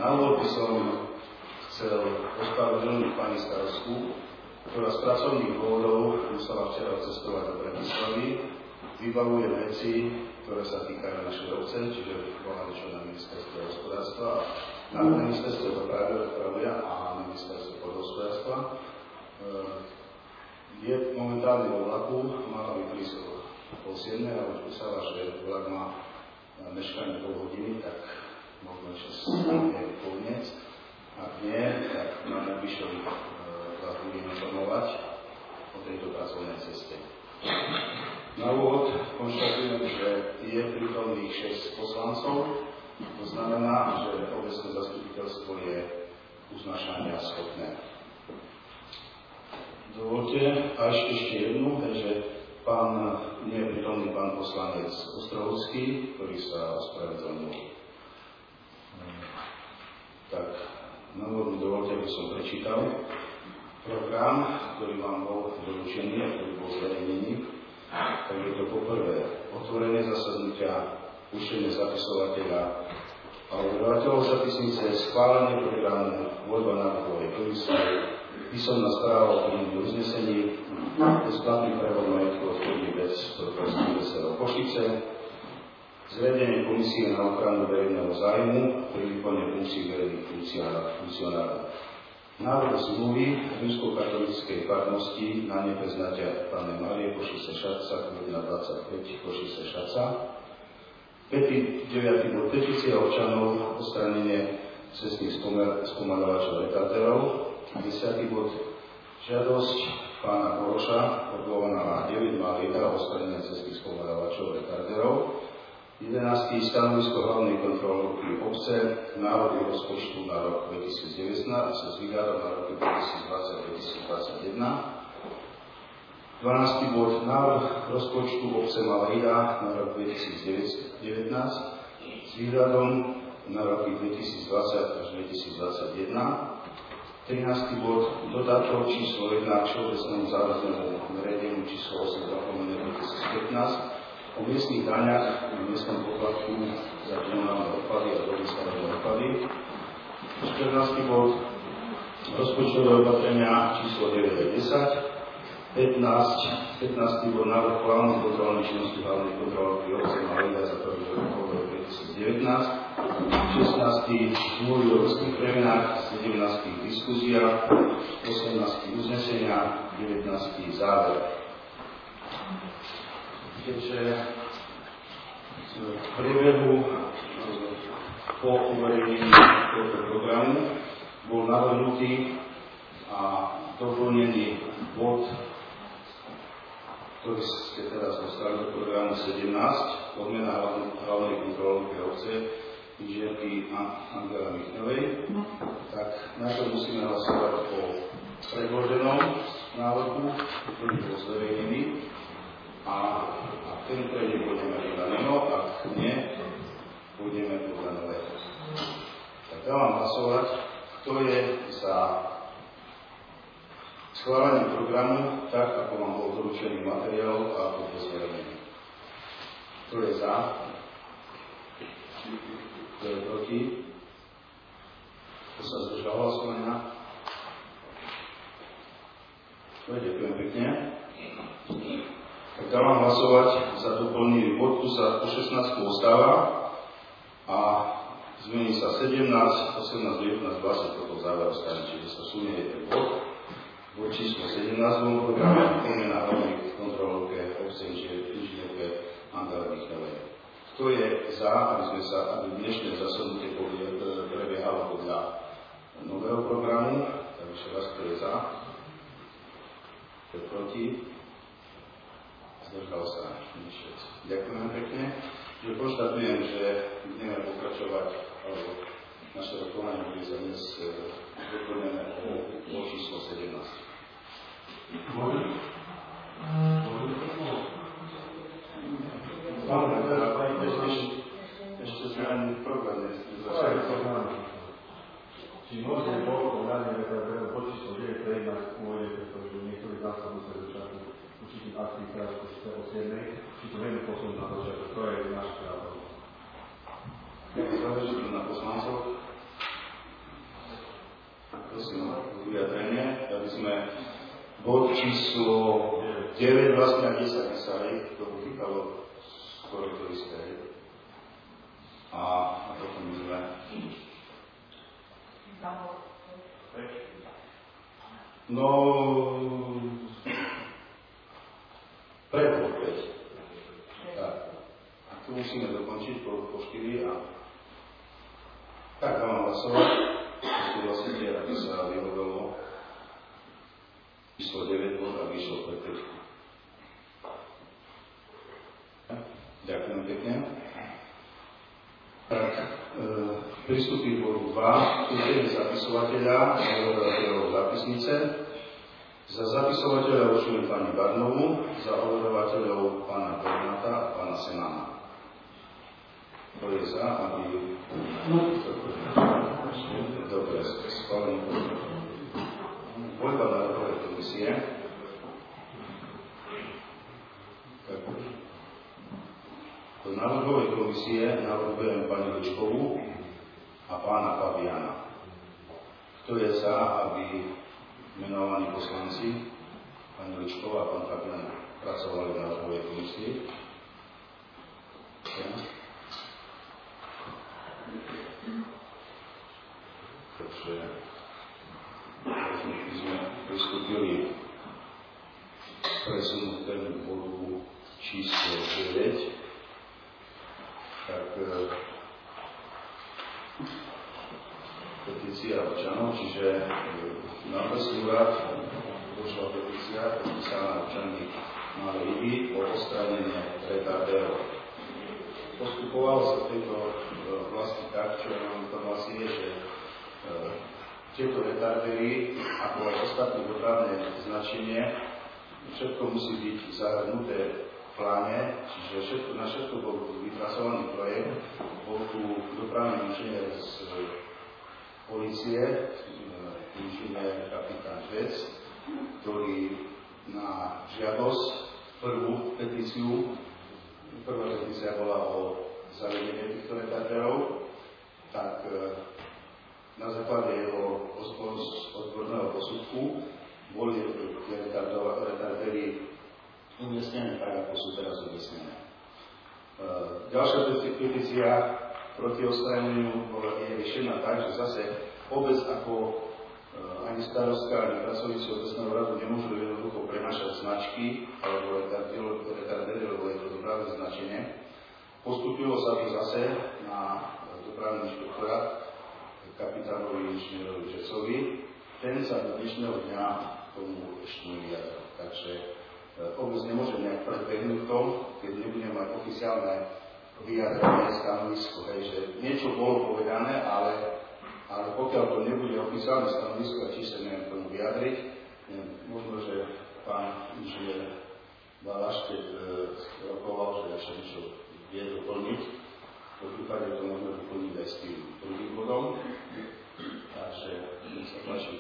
Na úvod by som chcel ospravedlniť pani starostku, ktorá z pracovných dôvodov musela včera cestovať do Bratislavy, vybavuje veci, ktoré sa týkajú našej obce, čiže bola niečo na ministerstve hospodárstva, na ministerstve dopravy a na ministerstve podhospodárstva. Je momentálne vo vlaku, mala by prísť o 6:30, ale už písala, že vlak má meškanie pol hodiny, tak možno ešte je koniec. Ak nie, tak na najbližšom vás budem informovať o tejto pracovnej ceste. Na úvod konštatujem, že je prítomných 6 poslancov, to znamená, že obecné zastupiteľstvo je uznášania schopné. Dovolte a ešte jednu, že nie je prítomný pán poslanec Ostrovský, ktorý sa ospravedlnil. Tak, na úvod dovolte, aby som prečítal program, ktorý vám bol doručený a ktorý bol zverejnený. Tak je to poprvé otvorenie zasadnutia, púštenie zapisovateľa a obyvateľov zapisnice, schválenie programu, voľba návrhovej komisie, písomná správa o plnení uznesení, bezplatný prevod majetku obchodných vec Prokuratúry VSO Košice, zriadenie komisie na ochranu verejného zájmu pri výkone funkcií verejných funkcionárov. Návrh zmluvy rímskokatolíckej farnosti na nebeznatia Panny Márie Košice Šaca, kvetina 25 Košice Šaca. 9. bod petícia občanov, odstránenie cestných spomaľovačov retardérov. 10. bod žiadosť pána Koroša, odvolaná na 9 Malida, odstránenie cestných spomaľovačov retardérov. 11. stanovisko hlavnej kontrolórky obce k návrhu rozpočtu na rok 2019 s výhľadom na roky 2020-2021. 12. bod návrh rozpočtu obce Malahida na rok 2019 s výhľadom na roky 2020 až 2021. 13. bod dodatok číslo 1 k všeobecnému záväznému nariadeniu číslo 8/2015 o miestnych daňach a miestnom poplatku za komunálne odpady a dobystavné odpady. 14. bod rozpočtové opatrenia číslo 9 a 10. 15. bod návrh plánu kontrolnej činnosti hlavnej kontrolórky obce Malahida za prvý rok 2019. 16. zmluvy o ľudských premenách, 17. diskuzia, 18. uznesenia, 19. záver. Keďže v priebehu po uverejnení tohto programu bol navrhnutý a doplnený bod, ktorý ste teraz dostali do programu 17, odmena hlavnej kontrolórky obce inžinierky Angela Michnelovej, tak najprv musíme hlasovať o predloženom návrhu, ktorý bol zverejnený. A ak ten prejde, pôjdeme podľa neho, ak nie, pôjdeme podľa nového. Tak dávam hlasovať, kto je za schválenie programu, tak ako vám bol doručený materiál a ako bol zverejnený. Kto je za? Kto je proti? Kto sa zdržal hlasovania? Ďakujem pekne. Tak dávam hlasovať za doplnený bod, tu sa o 16 ostáva a zmení sa 17, 18, 19, 20, toto záver ostane, čiže sa sunie jeden bod. Bod číslo 17 bol programu odmena hlavnej kontrolórke obce inžinierke Angela Michnelovej. Kto je za, aby dnešné zasadnutie prebiehalo podľa nového programu? Takže raz, kto je za? Kto je proti? Zdržal sa nič. Ďakujem pekne. Že konštatujem, že budeme pokračovať, alebo naše rokovanie bude za dnes doplnené o číslo 17. Ešte sme ani v programe začali. Či môžeme povedať, že po číslo 9 prejednať pôjde, pretože niektorí zásadní sa začali určitých akcií teraz o 7. Či to vieme posunúť na začiatok, to je náš právo. Záleží to na poslancov. aby sme bod číslo 9 vlastne a 10 písali, to týkalo skoro to isté. A potom by sme... No... Prepol 5. Tak. A tu musíme dokončiť po 4 a... Tak dávam hlasovať. Súhlasíte, aby sa vyhodilo číslo 9 bod, aby išlo pre 5. Ďakujem pekne. Tak, pristúpi k bodu 2. Určenie zapisovateľa, zápisnice. Za zapisovateľa určujem pani Barnovú, za overovateľov pána Bernáta a pána Senána. To je za, aby... Dobre, schválený. Voľba návrhovej komisie. Do návrhovej komisie navrhujem pani Ličkovú a pána Fabiana. Kto je za, aby menovaní poslanci, pani Ličková a pán Fabian, pracovali v návrhovej komisii? Takže by sme pristúpili presunutému bodu číslo 9. Tak petícia občanov, čiže na Okresný úrad došla petícia podpísaná občanmi Malej Iby o odstránenie retardérov. Postupovalo sa v tejto vlasti tak, čo mám informácie, že tieto retardéry, ako aj ostatné dopravné značenie, všetko musí byť zahrnuté v pláne, čiže na všetko bol vypracovaný projekt, bol tu dopravný inžinier z polície, inžinier kapitán Švec, ktorý na žiadosť prvá petícia bola o zavedenie týchto retardérov, tak na základe jeho odborného posudku boli tie retardéry umiestnené tak, ako sú teraz umiestnené. Ďalšia petícia proti odstráneniu je riešená tak, že zase obec ako ani starostka, ani pracovníci obecného radu nemôžu jednoducho prenášať značky alebo retardéry, lebo je to dopravné značenie. Postupilo sa to zase na dopravný inšpektorát kapitánovi inžinierovi Žecovi. Ten sa do dnešného dňa tomu ešte nevyjadril. Takže obec nemôže nejak predbehnúť tom, keď nebude mať oficiálne vyjadrenie stanovisko, že niečo bolo povedané, ale pokiaľ to nebude oficiálne stanovisko, a tiež sa neviem tomu vyjadriť, možno, že pán inžinier Balaš, keď rokoval, že ešte niečo vie doplniť, v prípade to môžeme doplniť aj s tým druhým bodom. Takže nech sa páči.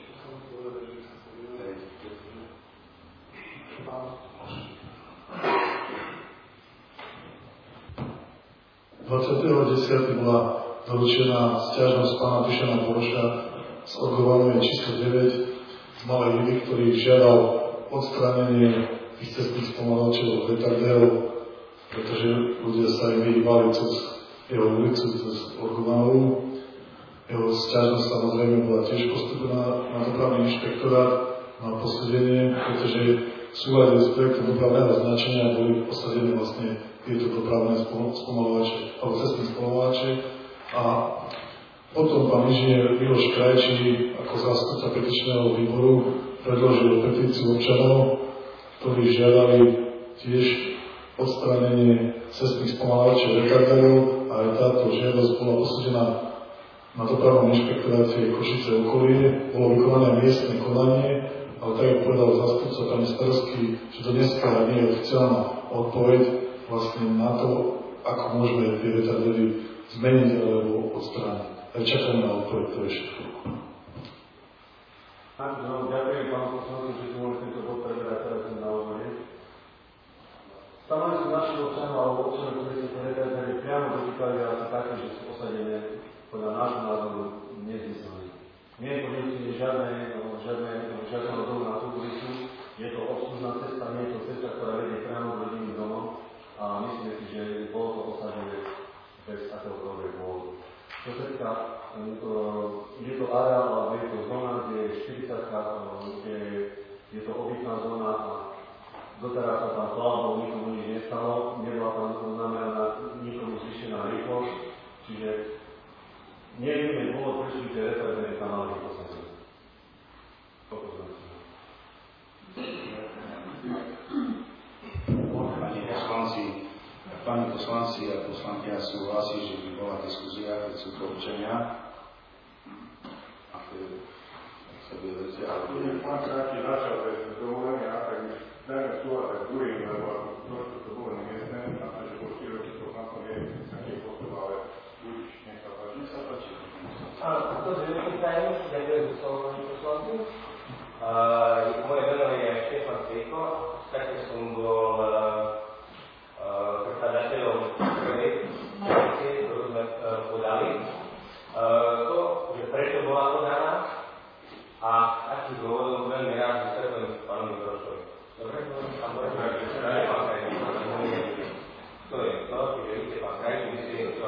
20.10. bola doručená sťažnosť pána Dušana Boroša z orgovanej číslo 9 z Malej Iby, ktorý žiadal odstránenie tých cestných spomalovačov retardérov, pretože ľudia sa im vyhýbali cez jeho ulicu, cez Orgovanovú. Jeho sťažnosť samozrejme bola tiež postupená na dopravný inšpektorát na posúdenie, pretože v súlade s projektom dopravného značenia boli posadené vlastne tieto dopravné spomalovače alebo cestné spomalovače. A potom pán inžinier Miloš Krajčí ako zástupca petičného výboru predložil petíciu občanov, ktorí žiadali tiež odstránenie cestných spomalovačov retardérov a aj táto žiadosť bola posúdená na dopravnom inšpektoráte Košice okolie. Bolo vykonané miestne konanie, ale tak jak povedal zástupca pani starostky, že to dneska nie je oficiálna odpoveď vlastne na to, ako môžeme tie retardéry zmeniť alebo odstrániť. Aj čakáme na odpoveď, to je všetko. Ďakujem pánu poslancu, že si mohli tento bod preberať teraz na úvode. Stanovisko našich občanov alebo občanov, ktorí sa retardéry priamo dotýkali, asi také, že sú posadené podľa nášho názoru nezmyselné. Nie je to žiadne čo všetka, je to areál, alebo je to zóna, kde je 40, kde je to obytná zóna a doteraz sa tam plavbou nikomu nič nestalo, nebola tam znamená nikomu zvýšená rýchlosť, čiže nevidíme dôvod, prečo by tie referendy tam mali byť posadené. Pani poslanci a poslankyňa súhlasí, že by bola diskusia, keď sú to občania. Ak sa bude veci, ale... Pán Kráti začal bez dovolenia, tak už dajme súhlasať s druhým, lebo trošku to bolo nemiestné, a že po 4 roky to pán je taký postup, ale buď, nech sa páči. Nech sa páči. Áno, to je veľmi tajný, ďakujem za slovo, pani poslanci. Moje meno je Štefan Svejko, v podstate som bol predkladateľom prvej petície, ktorú sme podali. To, že prečo bola podaná a akých dôvodov veľmi rád vysvetľujem pánovi Grošovi. Dobre? Pán Groš, nie pán Krajčí, to je to, čiže víte, pán Krajčí, my si je to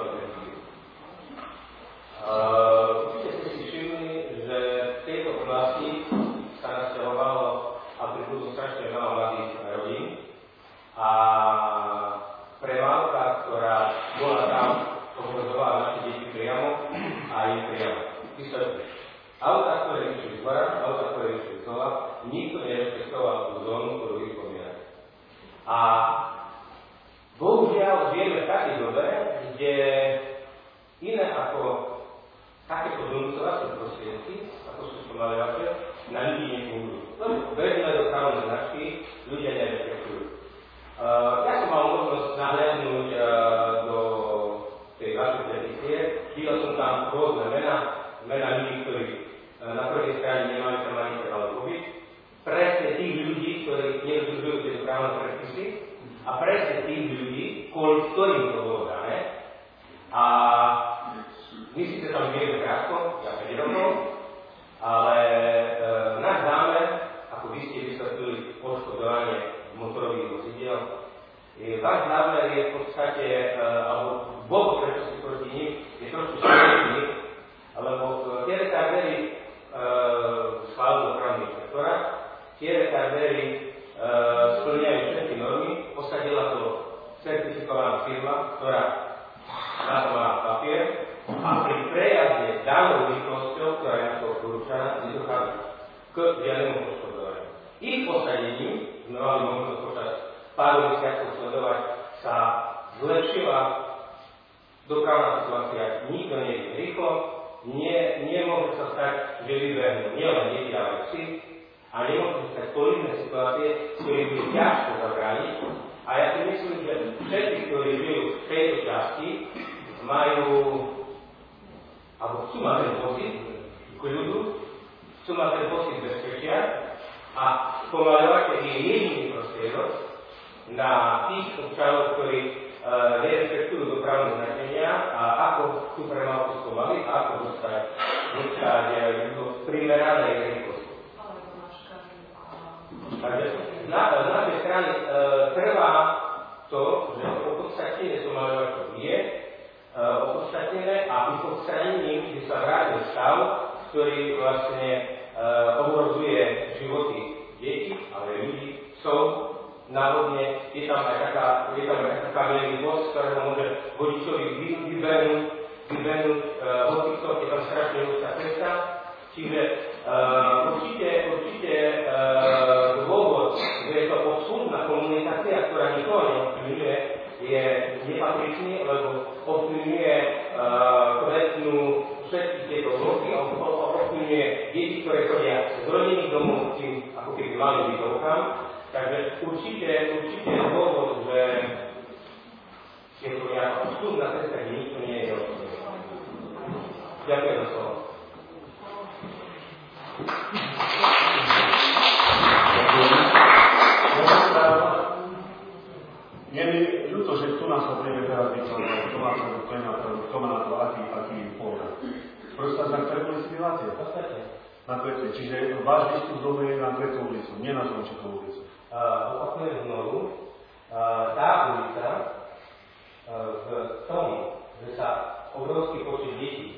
určite ste si všimli, že v tejto oblasti sa nasťahovalo a pribudlo strašne veľa mladých rodín a premávka, ktorá bola tam, ohrozovala naše deti priamo a im priamo. Vysvetlím. Auta, ktoré išli z dvora, auta, ktoré išli z dola, nikto nerešpektoval tú zónu, ktorú vy spomínate. A bohužiaľ žijeme v takej dobe, kde iné ako takéto donúcovacie prostriedky, ako sú spomaľovače, na ľudí nefungujú. Bežné dopravné značky ľudia nerešpektujú. Ja som mal možnosť nahliadnúť do tej vašej petície. Videl som tam rôzne mená ľudí, ktorí na prvej strane nemali permanentne ale pobyt. Presne tých ľudí, ktorí nedodržujú tieto právne predpisy a presne tých ľudí, ktorým to bolo dané. A my síce tam žijeme krátko, ja 5 rokov, ale náš zámer, ako vy ste vysvetlili poškodovanie motorových vozidiel, váš zámer je v podstate, alebo dôvod, prečo si proti nim, je trošku smutný, lebo tie retardery schválujú dopravný inšpektorát, tie retardery splňajú všetky normy, posadila to certifikovaná firma, ktorá na to má papier, a pri prejazde danou rýchlosťou, ktorá je na to poručená, nedochádza k žiadnemu poškodovaniu. Ich posadením, sme mali možnosť počas pár mesiacov sledovať, sa zlepšila dopravná situácia. Nikto nejde rýchlo, nemôže sa stať, že vybehnú nielen deti, ale psi, a nemôže sa stať kolízne situácie, ktoré by ťažko zabrániť. A ja si myslím, že všetci, ktorí žijú v tejto časti, majú alebo chcú mať ten pocit kľudu, chcú mať ten pocit bezpečia a spomaľovať je jediný prostriedok na tých občanov, ktorí nerešpektujú dopravné značenia a ako tú premávku spomaliť a ako dostať do primeranej rýchlosti. Takže na našej strane trvá to, že opodstatnenie spomaľovačov je opodstatnené a ich odstranením by sa vrátil stav, ktorý vlastne ohrozuje životy detí, ale ľudí, psov, náhodne, je tam aj taká veľký voz, ktorého môže vodičovi vybehnúť hocikto, je tam strašne úzka cesta, čiže určite dôvod, že je to obsúdna komunikácia, ktorá nikoho neovplyvňuje, je nepatričný, lebo ovplyvňuje kvalitnú všetky tieto vlohy a ovplyvňuje deti, ktoré chodia z rodinných domov, tým ako keby mali byť domkám. Takže určite je dôvod, že je to nejaká obsúdna cesta, kde nikto nie je ovplyvňuje. Ďakujem za slovo. Je mi ľúto, že tu nás sa príde teraz vykonať, to má na to aký pohľad. Proste na ktoré simulácie? Na Kvetej. Čiže váš výstup domu je na Kvetú ulicu, nie na Slončekovú ulicu. Opakujem znovu, tá ulica v tom, že sa obrovský počet detí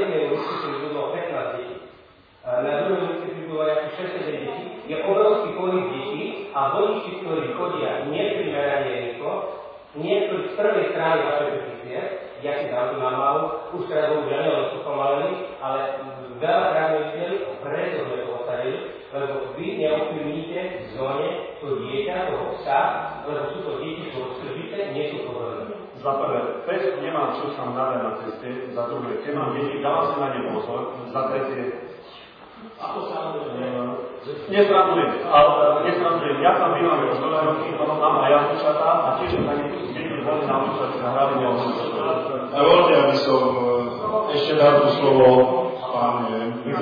jednej ulici, ktorý bolo 15 detí. Na druhej ulici pribúvajú asi 6-7 detí. Je obrovský pohyb detí a vodiči, ktorí chodia neprimerane rýchlo, niektorí z prvej strany vašej petície, ja si dám tu na malu, už teraz bohužiaľ nie sú pomalení, ale veľakrát sme videli, preto sme to osadili, lebo vy neovplyvníte v zóne to dieťa, toho psa, lebo sú to deti, sú skrbité, nie sú pohodlné. Za prvé, pes nemám čo sa nadať na ceste, za druhé, keď mám deti, dávam si na ne pozor, za tretie, Nestrandujem, ja tam bývam už 2 roky, mám aj jazyčatá a tiež sa mi tu deti boli naučať sa hrať. Dovolte, aby som ešte dal tu slovo pánu.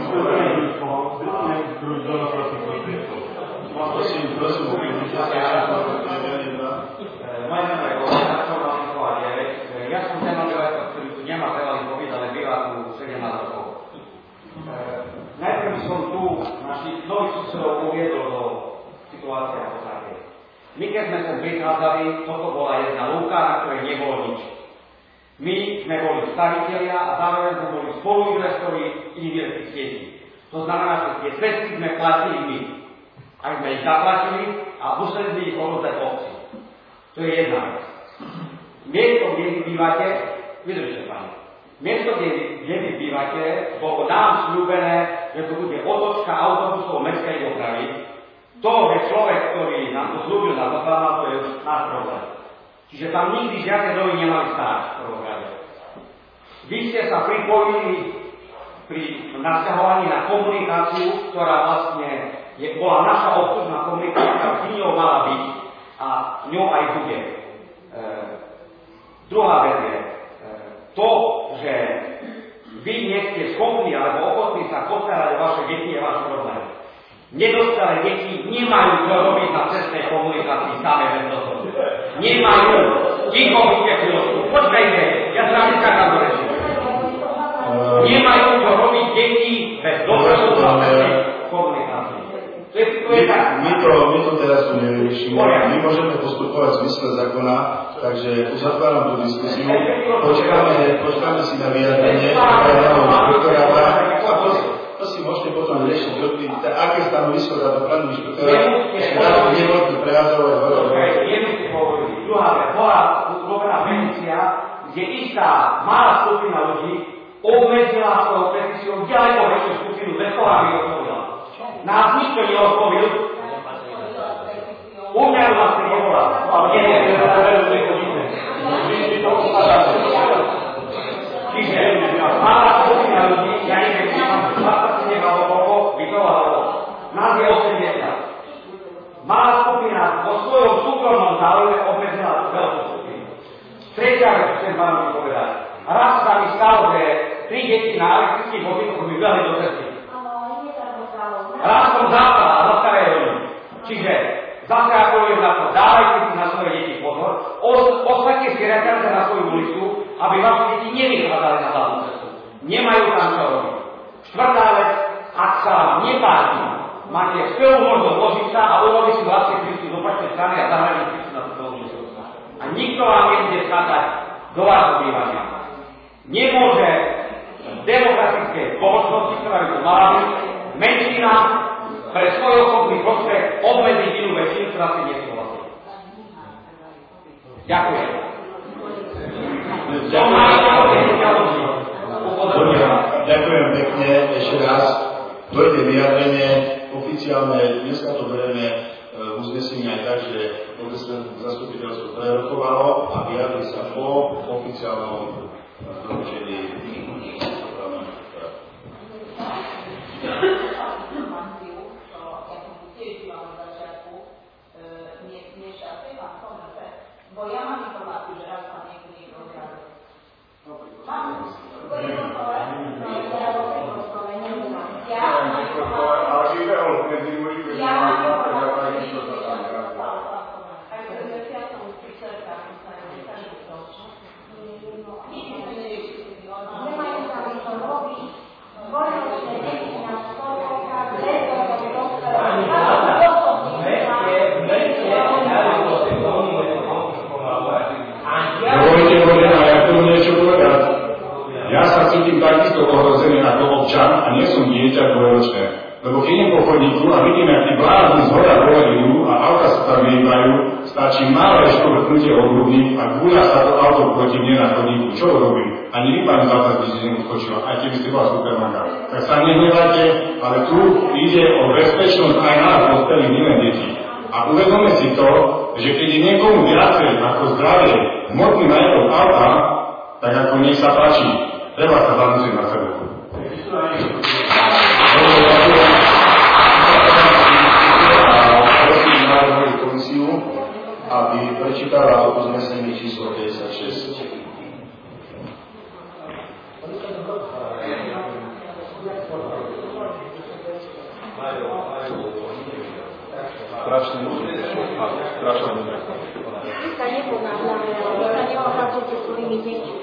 Prosím, uvidíte sa všetko, moje meno je Boža, som mal 09. Ja som ten obyvateľ, ktorý tu nemá veľa povedať, ale býva tu 17 rokov. Najprv som tu našich nových susedov uviedol do situácie ako také. My keď sme sem prichádzali, toto bola jedna lúka, na ktorej nebolo nič. My sme boli stavitelia a zároveň sme boli spoluinvestori indirектných sietí. To znamená, že tie cesty sme platili my. Aj sme ich zaplatili a museli sme ich odovzdať obci. To je jedna vec. Miesto, kde vy bývate, vydržte pani. Miesto, kde vy bývate, bolo nám sľúbené, že to bude otočka autobusov mestskej dopravy. To, že človek, ktorý nám to sľúbil na poslávna, to je už náš problém. Čiže tam nikdy žiadne domy nemali stáť v prvom rade. Vy ste sa pripojili pri nasťahovaní na komunikáciu, ktorá vlastne bola naša obslužná komunikácia, s ňou mala byť a ňou aj bude. Druhá vec je, to, že vy nie ste schopní alebo ochotní sa postarať o vaše deti, je váš problém. Nedospelé deti nemajú čo robiť na cestnej komunikácii same bez dozoru. Nemajú. Ticho buďte chvíľočku. Počkajte, ja sa vám neskákam do reči. Nemajú čo robiť deti bez dozoru na cestnej komunikácii. My to teraz tu nevyriešime. My môžeme postupovať v zmysle zákona, takže uzatváram tú diskusiu. Počkáme si na vyjadrenie inšpektoráta a to si môžete potom riešiť, aké stanovisko dá dopravný inšpektorát. Ešte raz nebudete prehádzovať hore. Druhá vec, bola urobená petícia, kde istá malá skupina ľudí obmedzila svojou petíciou ďaleko väčšiu skupinu bez toho, aby odpovedala. Nás nikto neodpovil. U mňa vlastne nebola. Čiže malá skupina ľudí, ja neviem, či mám 20 alebo koľko, by to hľadalo. Nás je 80. Malá skupina vo svojom súkromnom záujme obmedzila veľkú skupinu. Tretia vec, chcem vám povedať. Raz sa mi stalo, že 3 deti na elektrických vozíkoch mi veľmi do cesty. Raz som zápal a zastavejú ľudí. Čiže zase ako je na to, dávajte si na svoje deti pozor, osvete si reťaze na svoju ulicu, aby vaše deti nevychádzali na hlavnú cestu. Nemajú tam čo robiť. Štvrtá vec, ak sa vám nepáči, máte skvelú možnosť vložiť sa a uložiť si vlastne prístup do opačnej strany a zahraniť prístup na túto ulicu. A nikto vám nebude skákať do vášho bývania. Nemôže demokratické spoločnosti, ktorá by to mala byť, menšina pre svoj osobný prospech obmedziť inú väčšinu, ktorá si nesúhlasí. Ďakujem. Ďakujem pekne ešte raz. Tvrdé vyjadrenie, oficiálne, dneska to berieme uznesenie aj tak, že zastupiteľstvo prerokovalo a vyjadri sa po oficiálnom doručení. Bo ja mam informację, że raz pan nie rozmawiał. Mam Ja sa cítim takisto ohrozený ako občan a nie som dieťa dvojročné. Lebo keď idem po chodníku a vidím, jak tí blázni z hora dole idú a auta sa tam vyhýbajú, stačí malé škovrtnutie o hrudník a gúľa sa to auto proti mne na chodníku. Čo urobím? Ani vy, pani Zlatá, by si neodskočila, aj keby ste bola supermanka. Tak sa nehnevajte, ale tu ide o bezpečnosť aj nás, dospelých, nielen detí. A uvedome si to, že keď je niekomu viacej ako zdravie hmotný majetok auta, tak ako nech sa páči, treba sa zamyslieť na sebe. Prosím Národnú komisiu, aby prečítala uznesenie číslo 56. Vy sa neponáhľame, vy sa neohádzate svojimi deťmi.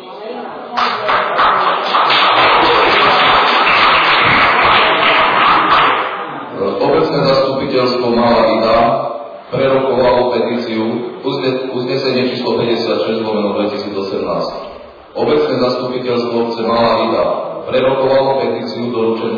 Obecné zastupiteľstvo Malá Ida prerokovalo petíciu uznesenie číslo 56/2018. Obecné zastupiteľstvo obce Malá Ida prerokovalo petíciu doručenú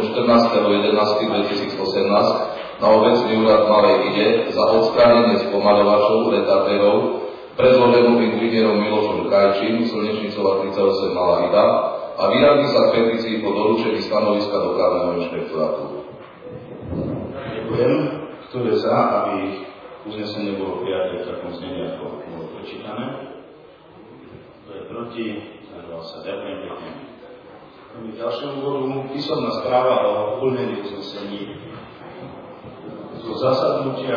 14.11.2018 na obecný úrad Malej Ide za odstránenie spomaľovačov retardérov predloženú inžinierom Milošom Krajčím, Slnečnicová 38 Malá Ida, a vyjadri sa k petícii po doručení stanoviska do Dopravného inšpektorátu. Ďakujem. Kto je za, aby uznesenie bolo prijaté v takom znení, ako bolo prečítané? Kto je proti? Zdržal sa. Ďakujem pekne. K ďalšiemu bodu písomná správa o plnení uznesení zo zasadnutia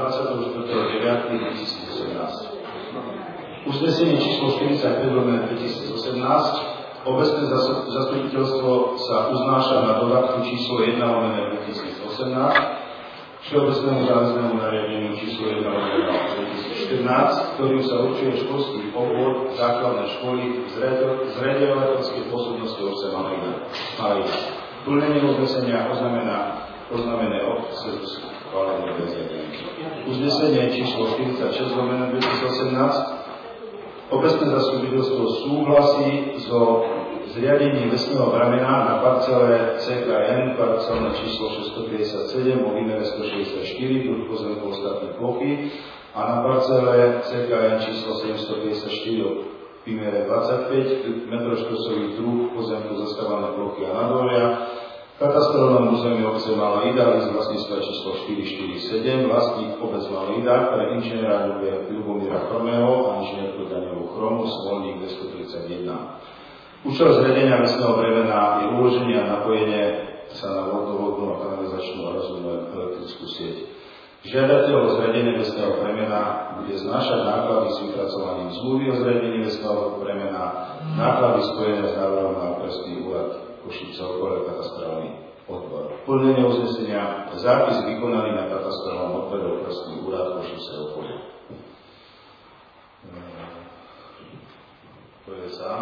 24.9.2018. Uznesenie číslo 45/2018. Obecné zastupiteľstvo sa uznáša na dodatku číslo 1/2018 Všeobecnému záväznému nariadeniu číslo 1/2014, ktorým sa určuje školský obvod základnej školy z riadovateľskej pôsobnosti obce Malá Ida. Plnenie uznesenia oznámené obce schválené bez zriadenia. Uznesenie číslo 46/2018. Obecné zastupiteľstvo súhlasí so zriadením lesného bramena na parcele CKN, parcelné číslo 657 o výmere 164 druh pozemkov ostatnej plochy a na parcele CKN číslo 754 o výmere 25 m2 druh pozemkov zastávanej plochy a nadolia v katastrálnom území obce Malá Ida z vlastníctva číslo 447, vlastník obec Malá Ida pre inžiniera Ľubomíra Chromého a inžinierku Danielu Chromu, Smolník 231. Účel zriadenia lesného bremena je uloženie a napojenie sa na vodovodnú a kanalizačnú a rozumnú elektrickú sieť. Žiadateľ o zriadenie lesného bremena bude znášať náklady s vypracovaním zmluvy o zriadení lesného bremena, náklady spojené s návrhom na okresný úrad Košice okolie katastrálny odbor. Plnenie uznesenia, zápis vykonaný na katastrálnom odbore okresný úrad Košice okolie. To je za.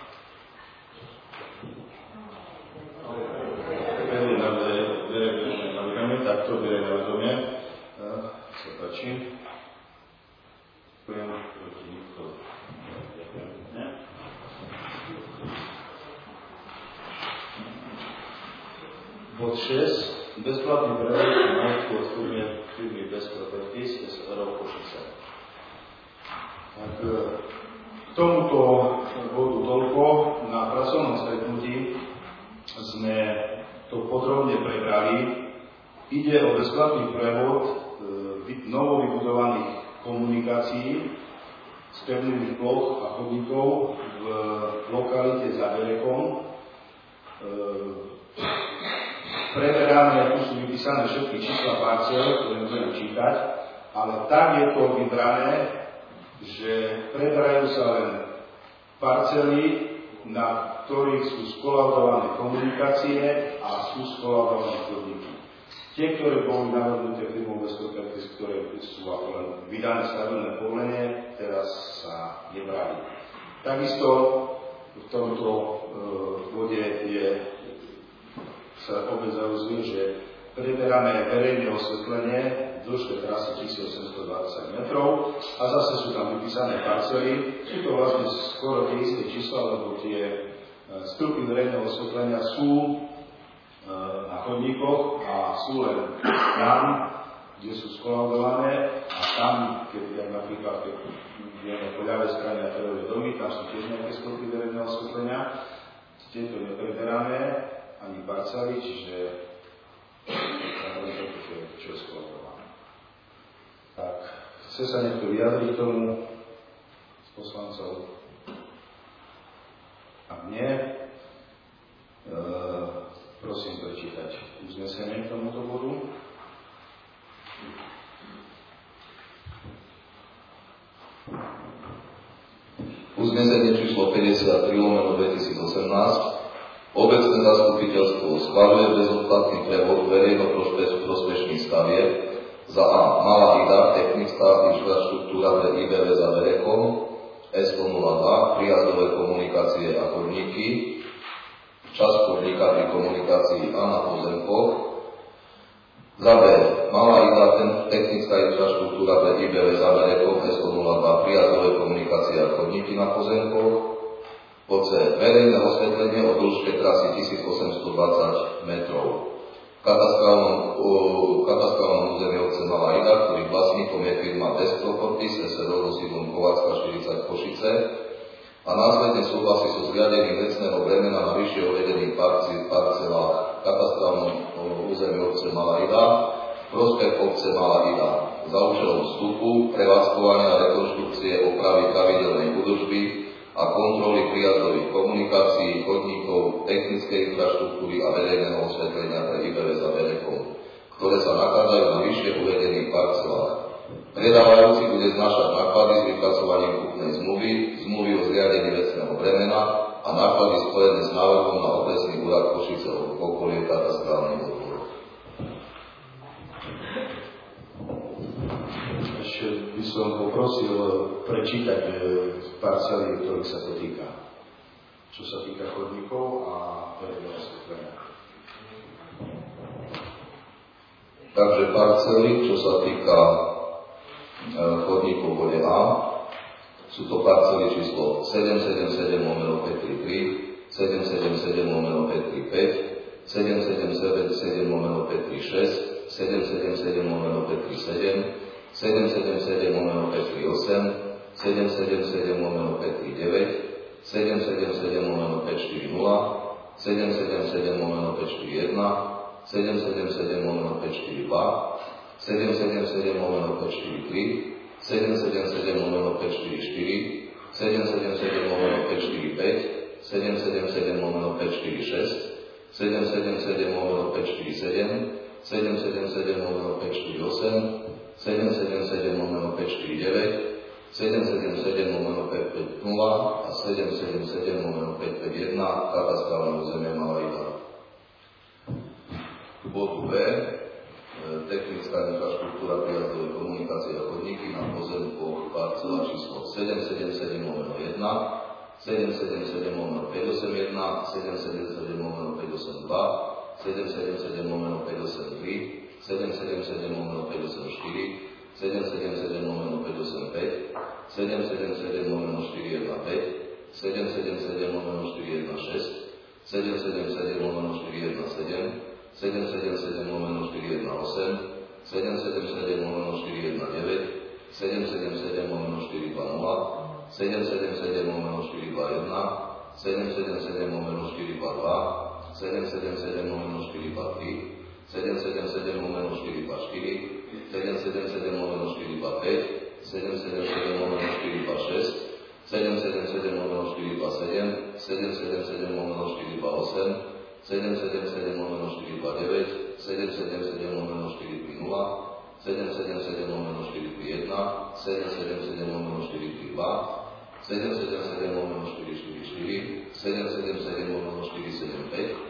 Takto bere na vedomie. Sa páči. Ďakujem. Proti nikto. Ďakujem. Bod 6. Bezplatný prevod majetku od firmy Best Properties SRO Košice. Tak k tomuto bodu toľko. Na pracovnom stretnutí sme to podrobne prebrali. Ide o bezplatný prevod novovybudovaných komunikácií z pevných ploch a chodníkov v lokalite za Berekom. Preberáme, tu sú vypísané všetky čísla parciel, ktoré budeme čítať, ale tak je to vybrané, že preberajú sa len parcely, na ktorých sú skolaudované komunikácie a sú skolaudované chodníky. Tie, ktoré boli navrhnuté firmou Best Properties, ktoré sú ako len vydané stavebné povolenie, teraz sa nebrali. Takisto v tomto bode sa opäť zauzuje, že preberáme verejné osvetlenie v dĺžke trasy 1820 metrov a zase sú tam vypísané parcely. Sú to vlastne skoro tie isté čísla, lebo tie Stĺpy verejného osvetlenia sú na chodníkoch a sú len tam, kde sú skolaudované a tam, keď napríklad, keď vieme po ľavej strane na terové domy, tam sú tiež nejaké stĺpy verejného osvetlenia. Tieto nepreberáme ani parcely, čiže čo je skolaudované. Tak, chce sa niekto vyjadriť tomu z poslancov? Ak nie, prosím prečítať uznesenie k tomuto bodu. Uznesenie číslo 53/2018. Obecné zastupiteľstvo schvaľuje bezodplatný prevod verejnoprospešných stavieb za A. Malá Ida, technická infraštruktúra pre IBV za Berekom, S-02, prijazdové komunikácie a chodníky, časť chodníka pri komunikácii A na pozemkoch, za B. Malá Ida, technická infraštruktúra pre IBV za Berekom, S-02, prijazdové komunikácie a chodníky na pozemkoch, po C. Verejné osvetlenie o dĺžke trasy 1820 metrov. V katastrálnom území obce Malá Ida, ktorý vlastníkom je firma Destroportis, SRO sídlom Kovácka 40 Košice a následne súhlasí so zriadením vecného bremena na vyššie uvedených parcelách v katastrálnom území obce Malá Ida v prospech obce Malá Ida za účelom vstupu, prevádzkovania a rekonštrukcie opravy pravidelnej údržby a kontroly prijazdových komunikácií, chodníkov, technickej infraštruktúry a verejného osvetlenia pre IBV za Berekom, ktoré sa nachádzajú na vyššie uvedených parcelách. Predávajúci bude znášať náklady s vypracovaním kúpnej zmluvy o zriadení vecného bremena a náklady spojené s návrhom na okresný úrad Košice o okolie katastrálnych odborov. Ešte by som poprosil prečítať parcely, ktorých sa to týka. Čo sa týka chodníkov a verejného osvetlenia. Takže parcely, čo sa týka chodníkov bode A, sú to parcely číslo 777/533, 777/535, 777/536, 777/537, 777/538, 777/539, 777/540, 777/541, 777/542, 777/543, 777/544, 777/545, 777/546, 777/547, 777/548, 777/549, 777/550 a 777/551 katastrálne územie Malá Ida. K bodu B, technická infraštruktúra prijazdové komunikácie a chodníky na pozemkoch parcela číslo 777/1, 777/581, 777/582, 777/583, 777/584, 777/585, 777/415, 777/416, 777/417, 777/418, 777/419, 777/420, 777/421, 777/422, 777/423, 777/424, 777/425, 777/426, 777/427, 777/428, 777/429, 777/430, 777/431, 777/432, 777/444, 777/475,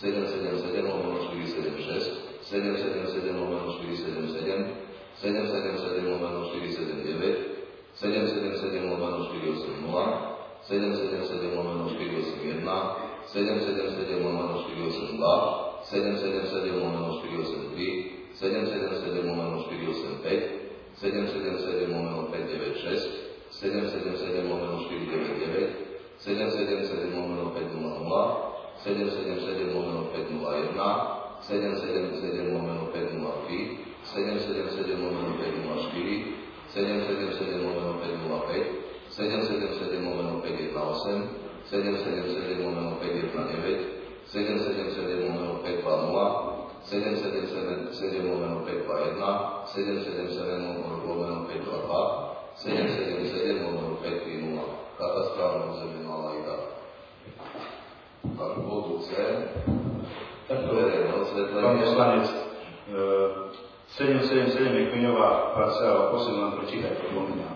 777/476, 777/477, 777/479, 777/480, 777/481, 777/482, 777/483, 777/485, 777/596, 777/499, 777/500, 777/501, 777/503, 777/504, 777/505, 777/518, 777/519, 777/520, 777/521, 777/522, 777/530. Katastrálne územie Malá Ida. A k bodu C. Verejné osvetlenie. Pán poslanec, 777 je Kmeňová parcela, prosím vám prečítať to pomínam.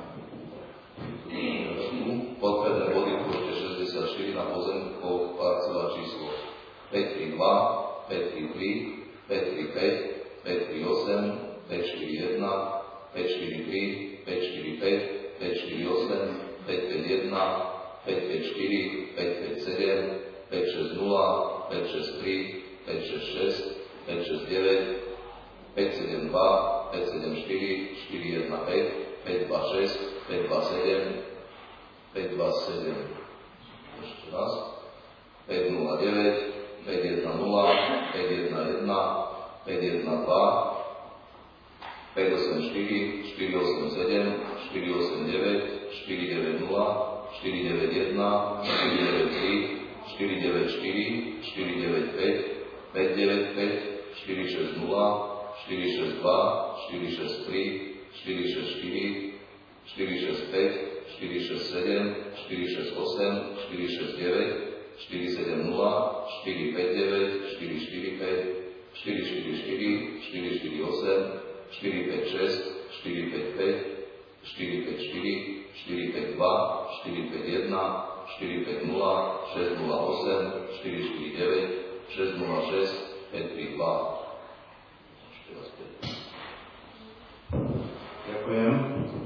Podpredné body v počte 64 na pozemkoch parcela číslo 532, 533, 535, 538, 541, 543, 545, 548, 551, 554, 557, 560, 563, 566, 569, 572, 574, 415, 526, 527, 527, ešte raz, 509, 510, 511, 512, 584, 487, 489, 490, 491, 493, 494, 495, 595, 460, 462, 463, 464, 465, 467, 468, 469, 470, 459, 445, 444, 448, 456, 455, 454, 452, 451, 450, 608, 609, 606, 532. Ďakujem.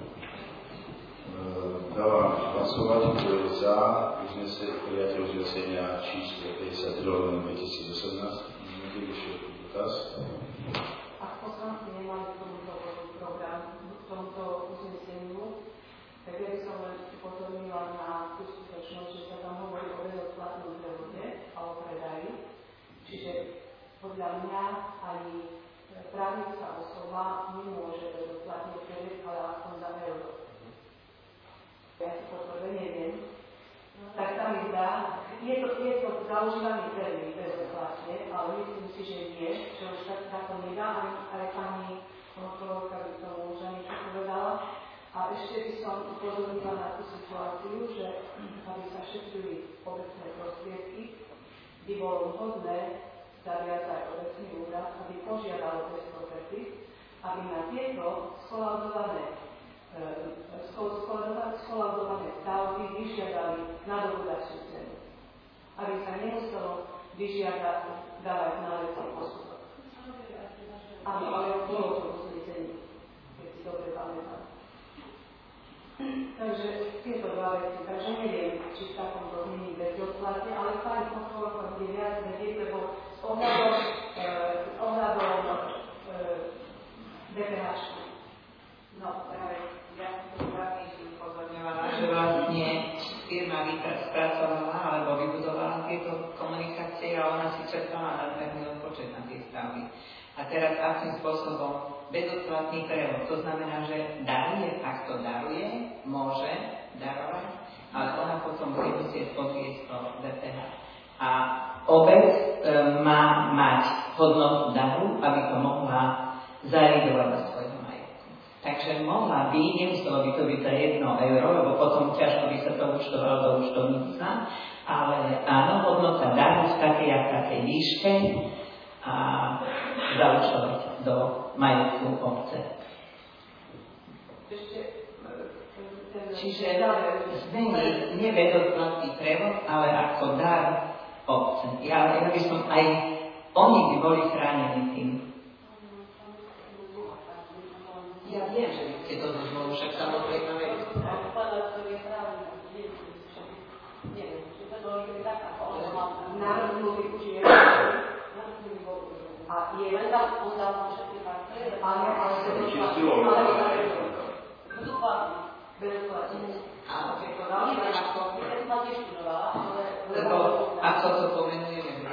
Dávam hlasovať, kto je za prijatie uznesenia číslo 53/2018. Môžete ešte dotaz? Ak poslanci nemali k tomuto program, k tomuto uzneseniu, tak ja by som len upozornila na tú skutočnosť, že sa tam hovorí o bezodplatnom prevode a o predaji. Čiže podľa mňa ani právnická osoba nemôže bezodplatne predať, ale aspoň za euro. Ja si to neviem, tak sa mi zdá, je to zaužívaný termín bezodplatne, ale myslím si, že nie, že už tak to nedá, aj pani kontrolórka by tomu už niečo povedala. A ešte by som upozornila na tú situáciu, že aby sa šetrili obecné prostriedky, by bolo vhodné zaviazať obecný úrad, aby požiadal bez property, aby na tieto skolaudované stavby vyžiadali nadobúdaciu cenu. Aby sa nemuselo vyžiadať dávať náležitý posudok. Áno, ale bolo to uznesenie, keď si dobre pamätám. Takže tieto dva veci, takže neviem, či v takomto znení bezodplatne, ale pani kontrolórka bude viac vedieť, lebo s ohľadom DPH-čky. No, práve ja som to vlastne upozorňovala, že vlastne firma spracovala alebo vybudovala tieto komunikácie a ona si čerpala nadmerný odpočet na tie stavby. A teraz akým spôsobom bezodplatný prevod, to znamená, že daruje, ak to daruje, môže darovať, ale ona potom bude musieť podviesť to DPH. A obec má mať hodnotu daru, aby to mohla zaevidovať do svojho majetku. Takže mohla by, nemuselo by to byť za 1 euro, lebo potom ťažko by sa to účtovalo do účtovníctva, ale áno, hodnota daru v takej a takej výške a zaúčtovať do majetku obce. Čiže zmení nie bezodplatný prevod, ale ako dar obce. Ja by som aj oni by boli chránení tým. Ja viem, že ste to dozvolili, však samozrejme viem. Národnú využije. A je len tam uzavnú všetky partie? Áno, ale to budú platní. Bezplatní. Áno, keď to dali, ako keď ma tiež študovala, lebo ako to pomenujeme v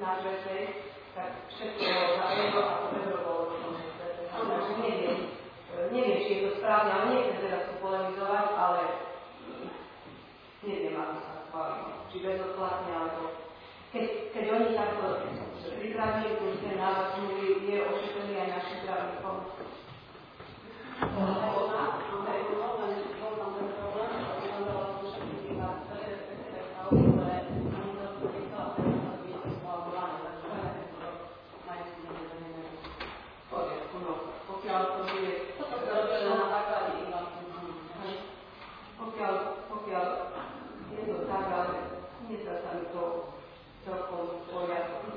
na dvere, tak všetko bolo za euro a to euro bolo v tom dvere. Takže neviem, či je to správne, ale nechcem teraz tu polemizovať, ale neviem, ako sa schválilo. Či bezodplatne, alebo keď oni takto pripravili ten návrh zmluvy, je ošetrený aj našim právnikom. Pokiaľ je to tak, ale nezdá sa mi to celkom poriadku.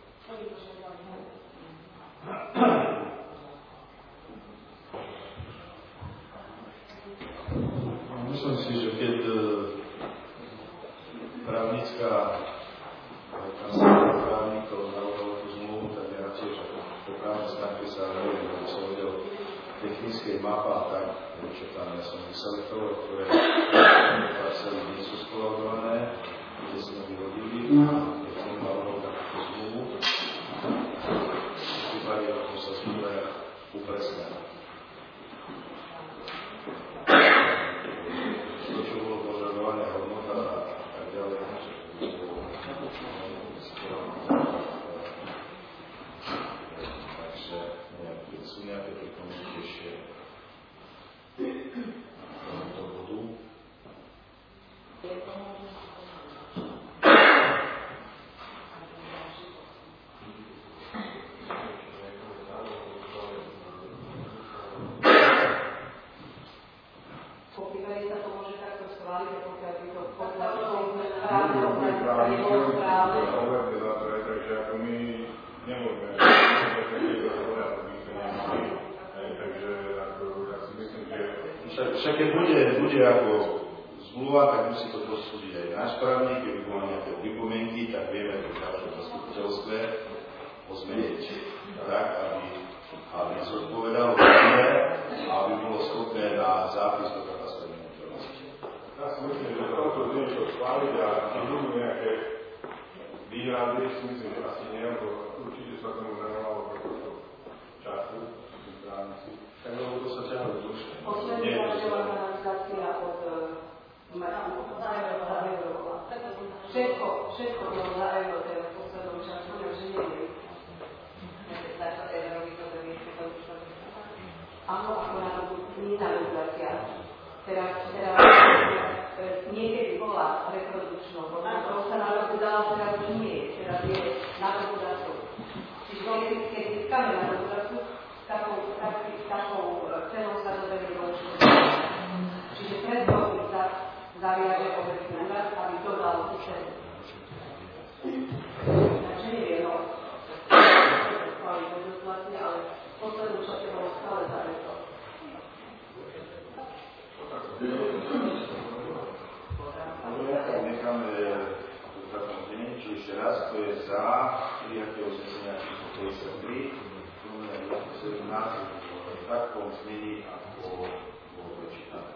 Myslím si, že keď právnická kancelária právnikov navrhovala tú zmluvu, tak ja tiež po právnej stránke sa hovorím, že som vedel technickej mapa, tak nečetané. Ja som ich selektoval, ktoré parcely nie sú skolaudované, kde sme vyhodili a keď som navrhol takúto zmluvu, v prípade, ako sa zmluve upresňa. To, čo bolo požadované hodnota a tak ďalej, takže sú nejaké pripomienky ešte k tomuto bodu. Popývali sa to môže takto schváliť, pokiaľ by to správne nebolo správne. Takže ako my nemôžeme však keď bude ako zmluva, tak musí to posúdiť aj náš právnik, keby bolo nejaké pripomienky, tak vieme to v každom zastupiteľstve pozmeniť tak, aby zodpovedalo a aby bolo schopné na zápis do katastru nehnuteľnosti. Ja si myslím, že toto niečo schváliť a keď budú nejaké výhrady, si myslím, že asi nie, lebo určite sa tomu venovalo preto času, právnici. Tak lebo to sa ťahalo dlhšie. Posledná každová kanalizácia od Európa. Všetko bolo za euro teraz v poslednom času, takže neviem. Áno, ako na kanalizácia. Teraz niekedy bola reprodukčnou, to sa na roku dalo, teraz už nie je, teraz je na roku datu. Čiže keď získame na roku datu, takou cenou sa dovedie do účtu. Čiže preto sa zaviaže obecný úrad, aby to dalo tú cenu. Takže neviem, ale v poslednom čase bolo stále zaveto. Tak necháme v takom znení, či ešte raz, kto je za prijatie uznesenia číslo 53, v takom znení, ako bolo prečítané.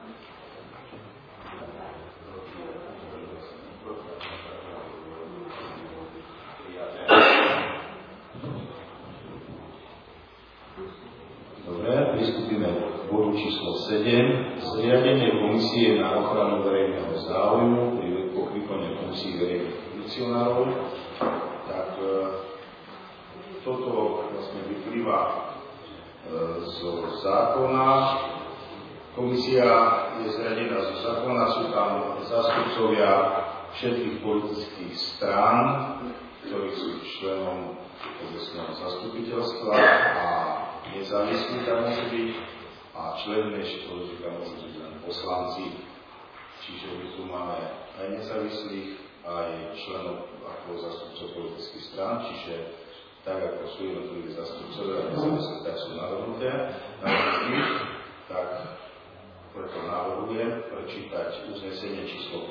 Dobre, pristúpime k bodu číslo 7. Zriadenie komisie na ochranu verejného záujmu pri výkone funkcií verejných funkcionárov. Tak toto vlastne vyplýva zo zákona. Komisia je zriadená zo zákona, sú tam zástupcovia všetkých politických strán, ktorí sú členom obecného zastupiteľstva a nezávislí tam môžu byť a členmi ešte môžu byť len poslanci. Čiže my tu máme aj nezávislých, aj členov ako zástupcov politických strán, čiže tak ako sú jednotliví zástupcovia a nezávislí, tak sú navrhnuté. Tak preto navrhujem prečítať uznesenie číslo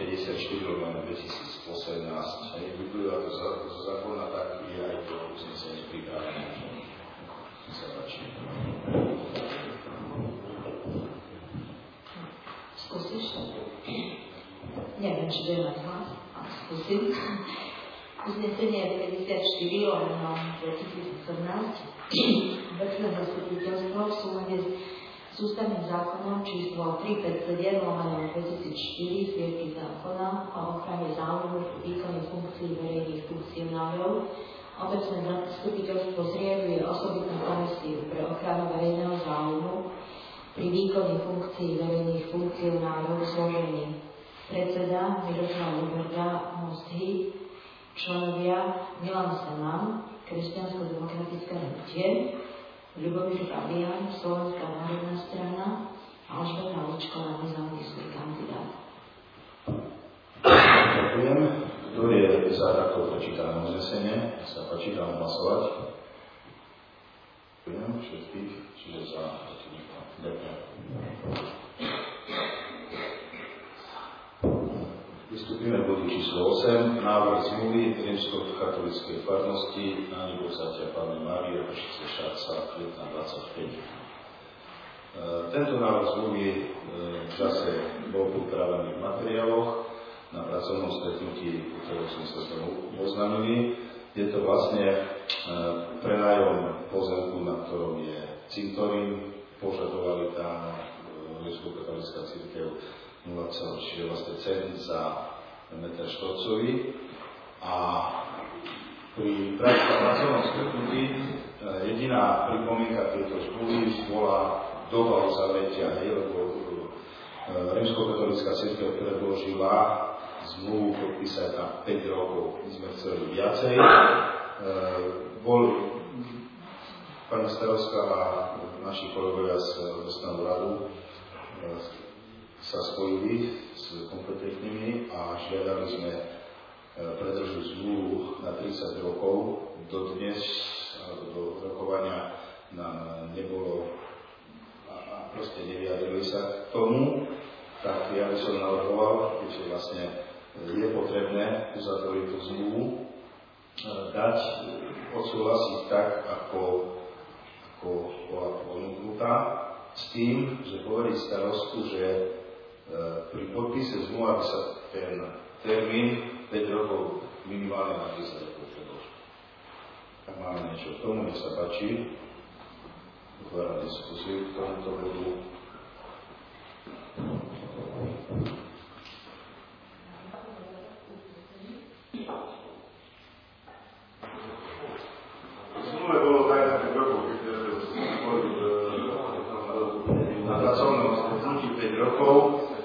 54/2018. Keď vyplýva to zo zákona, tak je aj to uznesenie pripravené. Skúsiš? Neviem, či budem mať hlas, ale skúsim. Uznesenie 54/2014 Vrchné zastupiteľstvo v súlade s ústavným zákonom číslo 357/2004 zbierky zákona o ochrane záujmu výkonných funkcií verejných funkcionárov obecné zastupiteľstvo zriaďuje osobitnú komisiu pre ochranu verejného záujmu pri výkone funkcií verejných funkcionárov zložení predseda Miroslav Luberda Most-Hit, členovia Milan Zeman, Kresťansko-demokratické hnutie, Ľubomír Fabián, Slovenská národná strana a Alžbeta Ličková, nezávislý kandidát. Ďakujem. Kto je za takto prečítané uznesenie? Nech sa páči, dám hlasovať. Ďakujem všetkých, čiže za ďakujem. Vystúpime k bodu číslo 8, návrh zmluvy Rímskokatolíckej farnosti na nebo vzatia Panny Márie Rešice Šarca, kvetna 25. Tento návrh zmluvy zase bol pripravený v materiáloch na pracovnom stretnutí, ktorého sme sa s tomu oznámili. Je to vlastne prenájom pozemku, na ktorom je cintorín. Požadovali tam Rímskokatolícka cirkev 0, čiže vlastne ceny za meter štvorcový. A pri pracovnom stretnutí jediná pripomienka tejto zmluvy bola doba uzavretia, lebo Rímskokatolícka cirkev predložila zmluvu podpísať na 5 rokov. My sme chceli viacej. Pani starostka a naši kolegovia z Ostného radu sa spojili s kompetentnými a žiadali sme predĺžiť zmluvu na 30 rokov. Dodnes, alebo do rokovania nám nebolo a proste nevyjadrili sa k tomu, tak ja by som navrhoval, keďže vlastne je potrebné uzatvoriť tú zmluvu, dať odsúhlasiť tak, ako bola ponúknutá, s tým, že poveriť starostu, že pri podpise zmluvy, aby sa ten termín 5 rokov minimálne na 10 rokov predĺžil. Tak máme niečo k tomu, nech sa páči. Otváram diskusiu k tomuto bodu. Zmluve bolo tak na 5 rokov, na pracovnom stretnutí 5 rokov.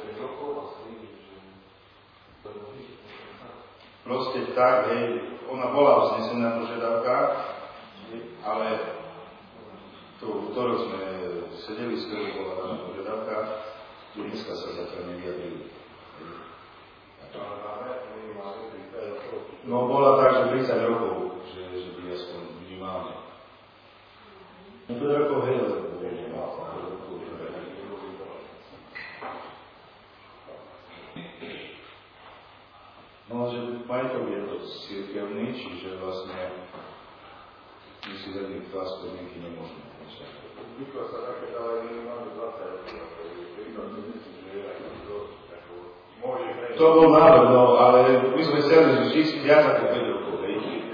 Proste tak, hej, ona bola vznesená požiadavka, ale to, ktorú sme sedeli, s ktorou bola daná požiadavka, dneska sa zatiaľ nevyjadrili. No bola tak, že 30 rokov, že by aspoň minimálne. 5 rokov, hej, no, že majetok je to cirkevný, čiže vlastne my si za tých vás podmienky nemôžeme. Zvykla sa také, ale minimálne 20 rokov. To bol návrh, no, ale my sme chceli žiť viac ako 5 rokov, hej?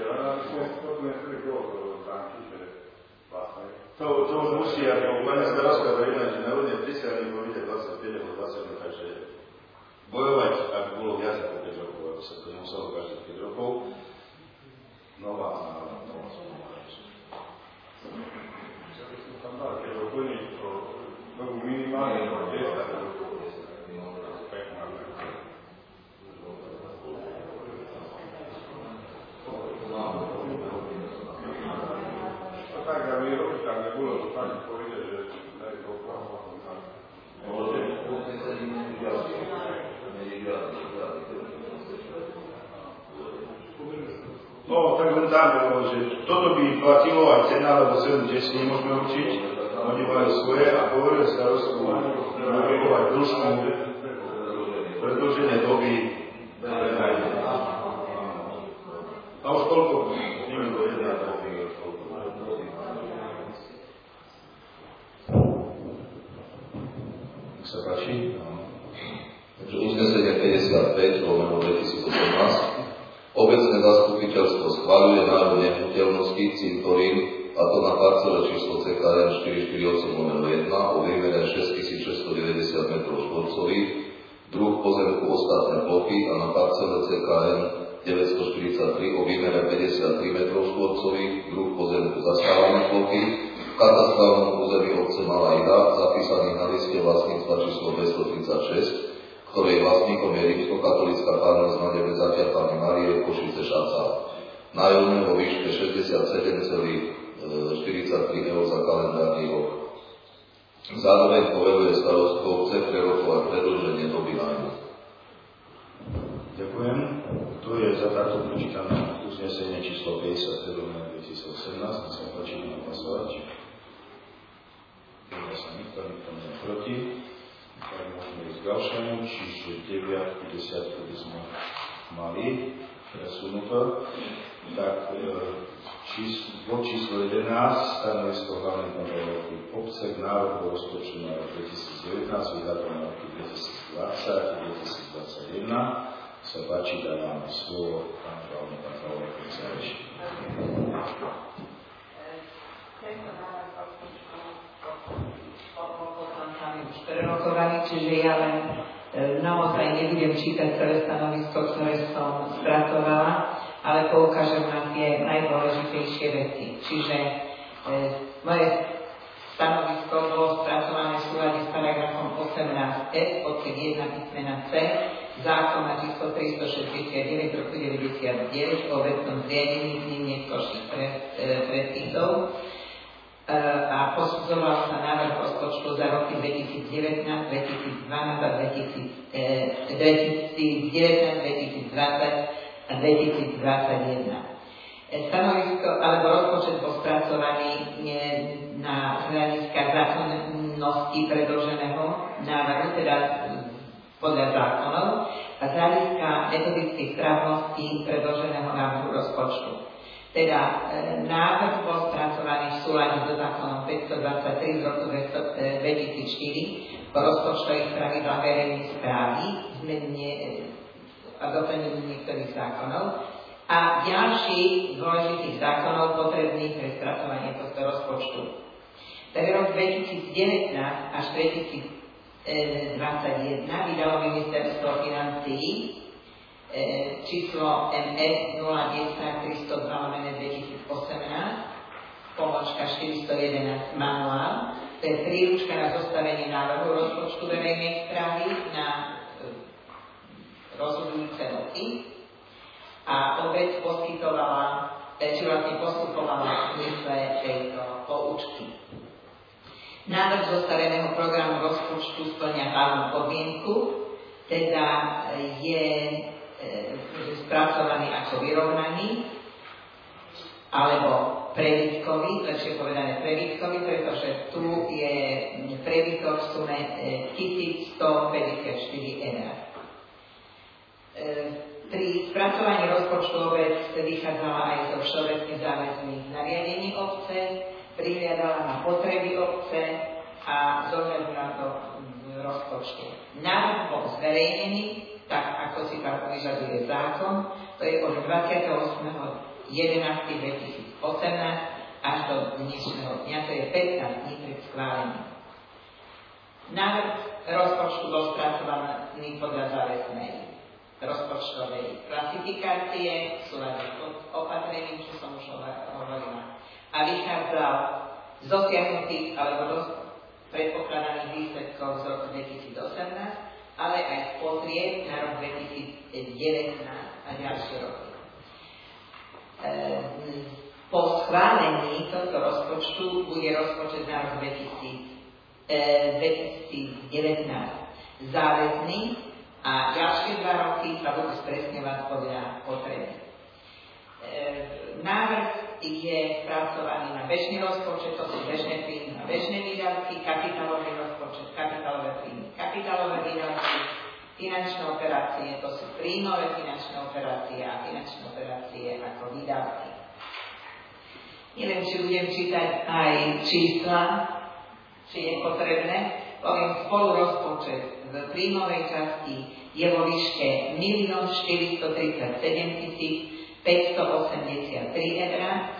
To už musí, ako pani starostka verejná, že národne 30 ani boli 25 alebo 20, takže bojovať, ak bolo viac ako 5 rokov, ako sa to nemuselo každých 5 rokov. Nová zmluva. Tam dá, keď doplniť to dobu minimálne 10 rokov. Tak, aby roky tam nebolo, to pani povede, že daj to opravdu. No, tak len tam, že toto by platilo aj cena, lebo cenu tiež si nemôžeme určiť. Oni majú svoje a povedali starostu navrhovať dĺžku predĺženie doby prenajmu. A už koľko? Neviem, to je jedna tak. Nech sa páči. Takže uznesenie 55/2018 obecné zastupiteľstvo schvaľuje nájom nehnuteľnosti cintorín, a to na parcele číslo CKN 448/1 o výmere 6690 m2, druh pozemku ostatné plochy a na parcele CKN 943 o výmere 53 m2, druh pozemku zastávané plochy v katastrálnom území obce Malá Ida, zapísaný na liste vlastníctva číslo 236, ktorej vlastníkom je rímskokatolícka farnosť na Nebevzatia Panny Márie Košice Šaca. Nájomné vo výške 67,43 eur za kalendárny rok. Zároveň poveluje starostku obce prerokovať predĺženie doby nájmu. Ďakujem. Tu je za takto prečítané uznesenie číslo 57/2018. Nech sa páči na hlasovať. Zdržal sa nikto nie je proti. Tak môžeme ísť k ďalšiemu, čiže 9, 10 by sme mali presunuto. Tak bod číslo 11, stanovisko hlavnej kontrolórky obce k návrhu rozpočtu na rok 2019, výdavkov na roky 2020 a 2021. Sa páči, dávam slovo pán hlavný kontrolórky Cereši. Tento návrh rozpočtu poslancami už prerokovaný, čiže ja len naozaj nebudem čítať celé stanovisko, ktoré som spracovala, ale poukážem na tie najdôležitejšie veci. Čiže moje stanovisko bolo spracované v súlade s paragrafom 18f odsek 1 písmena C zákona číslo 369 roku 99 o obecnom zriadení znímne koších predpisov a posudzoval sa návrh rozpočtu za roky 2019, 2020 a 2020 a 2021. Stanovisko alebo rozpočet bol spracovaný na hľadiska zákonnosti predloženého návrhu, teda podľa zákonov, a z hľadiska metodických správností predloženého návrhu rozpočtu. Teda návrh bol spracovaný v súlade so zákonom 523 z roku 2004 o rozpočtových pravidlách verejnej správy, zmenenie a doplnení niektorých zákonov a ďalších dôležitých zákonov potrebných pre spracovanie tohto rozpočtu. Tak rok 2019 až 2021 vydalo Ministerstvo financií číslo MS 010 302/2018 pomočka 411 manuál, to je príručka na zostavenie návrhu rozpočtu verejnej správy na rozhodujúce roky a obec poskytovala, či vlastne postupovala v zmysle tejto poučky. Návrh zostaveného programu rozpočtu spĺňa hlavnú podmienku, teda je spracovaný ako vyrovnaný alebo prebytkový, lepšie povedané prebytkový, pretože tu je prebytok v sume 1154 eur. Pri spracovaní rozpočtu obec vychádzala aj zo všeobecne záväzných nariadení obce, prihliadala na potreby obce a zohľadnila to v rozpočte. Návrh bol zverejnený, tak ako si to vyžaduje zákon, to je od 28.11.2018 až do dnešného dňa, to je 15 dní pred schválením. Návrh rozpočtu bol spracovaný podľa záväznej rozpočtovej klasifikácie, v súlade s opatrením, čo som už hovorila, a vychádzal z dosiahnutých alebo predpokladaných výsledkov z roku 2018, ale aj z potrieb na rok 2019 a ďalšie roky. Po schválení tohto rozpočtu bude rozpočet na rok 2019 záväzný a ďalšie 2 roky sa budú spresňovať podľa potreby. Návrh je spracovaný na bežný rozpočet, to sú bežné príjmy a bežné výdavky, kapitálový rozpočet, kapitálové príjmy, kapitálové výdavky, finančné operácie, to sú príjmové finančné operácie a finančné operácie ako výdavky. Neviem, či budem čítať aj čísla, či je potrebné. Poviem, spolu rozpočet v príjmovej časti je vo výške 1 437 000 583 eur,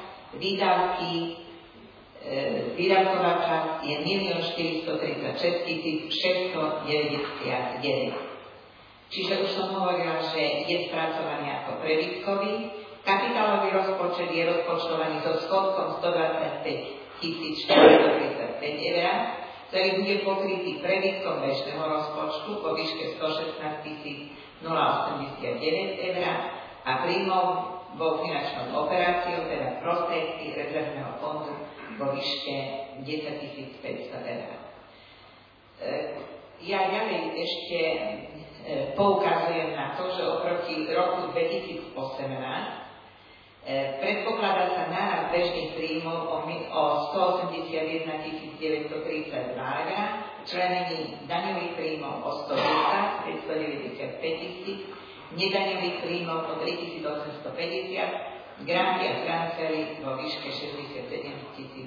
výdavková časť je 1 436 699. Čiže už som hovorila, že je spracovaný ako prebytkový. Kapitálový rozpočet je rozpočtovaný so schodkom 125 435 eur, ktorý bude pokrytý prebytkom bežného rozpočtu vo výške 116 089 eur a príjmom vo finančnom operáciu, teda prostriedky rezervného fondu vo výške 10 500 eur. Ja ďalej ešte poukazujem na to, že oproti roku 2018 predpokladá sa nárast bežných príjmov o 181 932 eur, členení daňových príjmov o 110 595 000, nedaňových príjmov o 3850, granty a transfery vo výške 67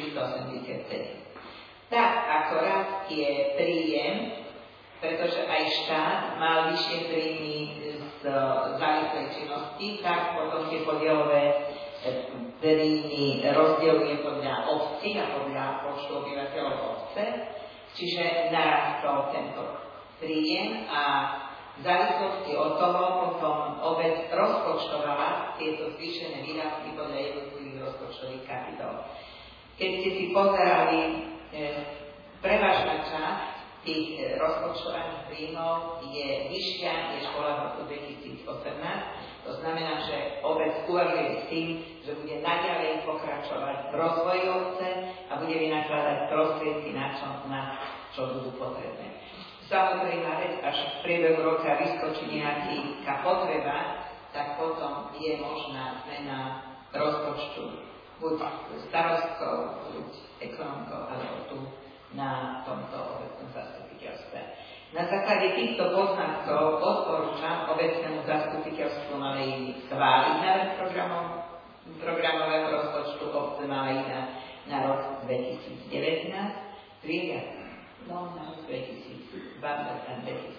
487. Tak ako rastie príjem, pretože aj štát mal vyššie príjmy z závislej činnosti, tak potom tie podielové príjmy rozdieluje podľa obcí a podľa počtu obyvateľov obce, čiže narastol tento príjem a v závislosti od toho potom obec rozpočtovala tieto zvýšené výdavky podľa jednotlivých rozpočtových kapitol. Keď ste si pozerali, prevažná časť tých rozpočtovaných príjmov je vyššia než bola v roku 2018. To znamená, že obec uvažuje s tým, že bude naďalej pokračovať v rozvoji obce a bude vynakladať prostriedky na čo budú potrebné. Samozrejme, až v priebehu roka vyskočí nejaká potreba, tak potom je možná zmena rozpočtu buď starostkou, buď ekonomkou, alebo tu na tomto obecnom zastupiteľstve. Na základe týchto poznatkov odporúčam obecnému zastupiteľstvu Malej schváliť návrh programového rozpočtu obce Malej na rok 2019, prijať na rok 2020 a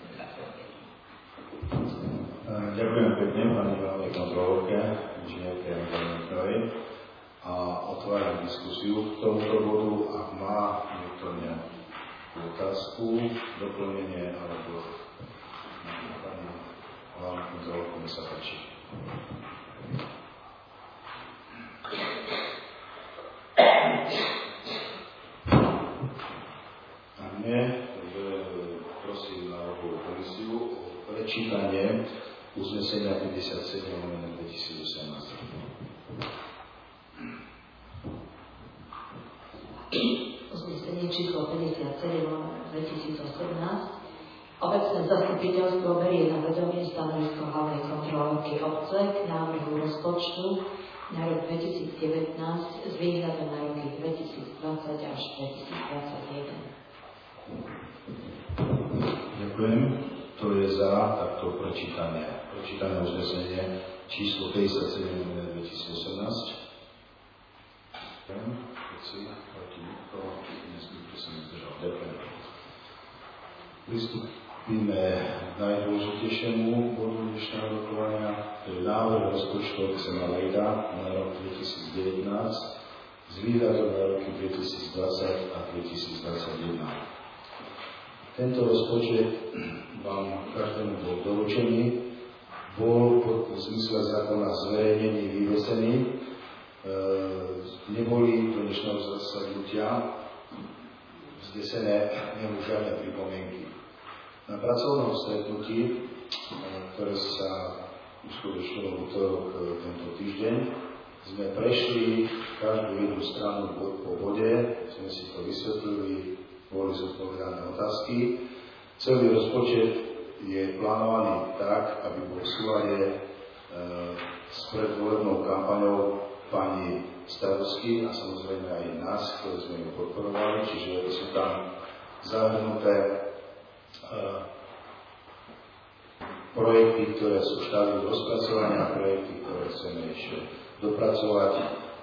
2021. Ďakujem pekne pani hlavnej kontrolórke, inžinierke Angelovej. A otváram diskusiu k tomuto bodu. Ak má niekto nejakú otázku, doplnenie alebo pani hlavnú kontrolórku, mi sa páči. A nie, prosím Národnú komisiu o prečítanie uznesenia 57/2018. Uznesenie číslo 57/2018. Obecné zastupiteľstvo berie na vedomie stanovisko hlavnej kontrolórky obce k návrhu rozpočtu na rok 2019 s výhľadom na roky 2020 až 2021. Ďakujem. To je za takto prečítané uznesenie číslo 57/2018. Ďakujem. Pristúpime k najdôležitejšiemu bodu dnešného rokovania, to je návrh rozpočtu obce Malejda na rok 2019 s výhľadom na roky 2020 a 2021. Tento rozpočet vám každému bol doručený, bol v zmysle zákona zverejnený, vyvesený. Neboli do dnešného zasadnutia vznesené žiadne pripomienky. Na pracovnom stretnutí, ktoré sa uskutočnilo v utorok tento týždeň, sme prešli každú jednu stranu po bode, sme si to vysvetlili, boli zodpovedané otázky. Celý rozpočet je plánovaný tak, aby bol v súlade s predvolebnou kampaňou pani starostky a samozrejme aj nás, ktoré sme ju podporovali, čiže sú tam zahrnuté projekty, ktoré sú v štádiu rozpracovania, projekty, ktoré chceme ešte dopracovať.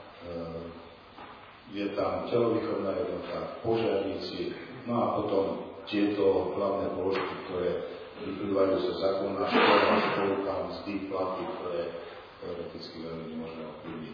Je tam telovýchovná jednota, požiarníci, no a potom tieto hlavné položky, ktoré vyplývajú zo zákona, škola, mzdy, platy, ktoré teoreticky veľmi nemôžeme ovplyvniť.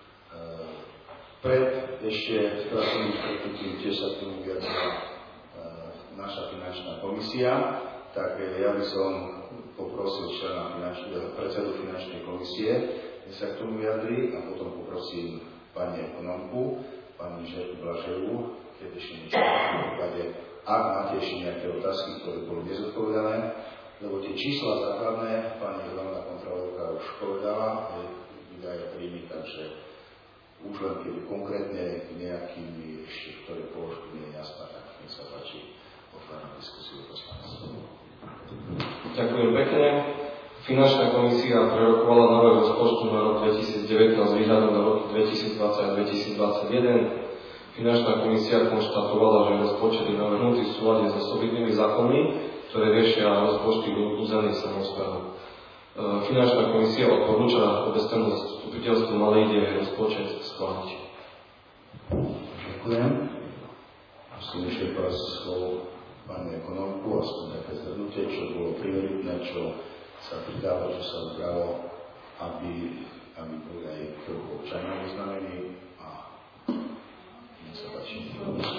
Pred ešte pracovným stretnutím tiež sa k tomu vyjadrila naša finančná komisia, tak ja by som poprosil predsedu finančnej komisie, nech sa k tomu vyjadri, a potom poprosím pani ekonomku, pani Žerku Blaževú, keď ešte niečo v prípade, ak máte ešte nejaké otázky, ktoré boli nezodpovedané, lebo tie čísla základné pani hlavná kontrolórka už povedala, výdaje príjmy, takže už len keď konkrétne nejakými ešte, ktoré položky nie je jasná, tak nech sa páči, otváram diskusiu poslancov. Ďakujem pekne. Finančná komisia prerokovala nové rozpočtu na rok 2019 s výhľadom na roky 2020 a 2021. Finančná komisia konštatovala, že rozpočet je navrhnutý v súlade s osobitnými zákonmi, ktoré riešia rozpočty územných samospráv. Finančná komisia odporúča obecnému zastupiteľstvu Malej Ide rozpočet schváliť. Ďakujem. Musím ešte pár slov pani ekonomku, aspoň také zhrnutie, čo bolo prioritné, čo sa pridalo, čo sa ubralo, aby boli aj trochu občania oznámení a nech sa páči.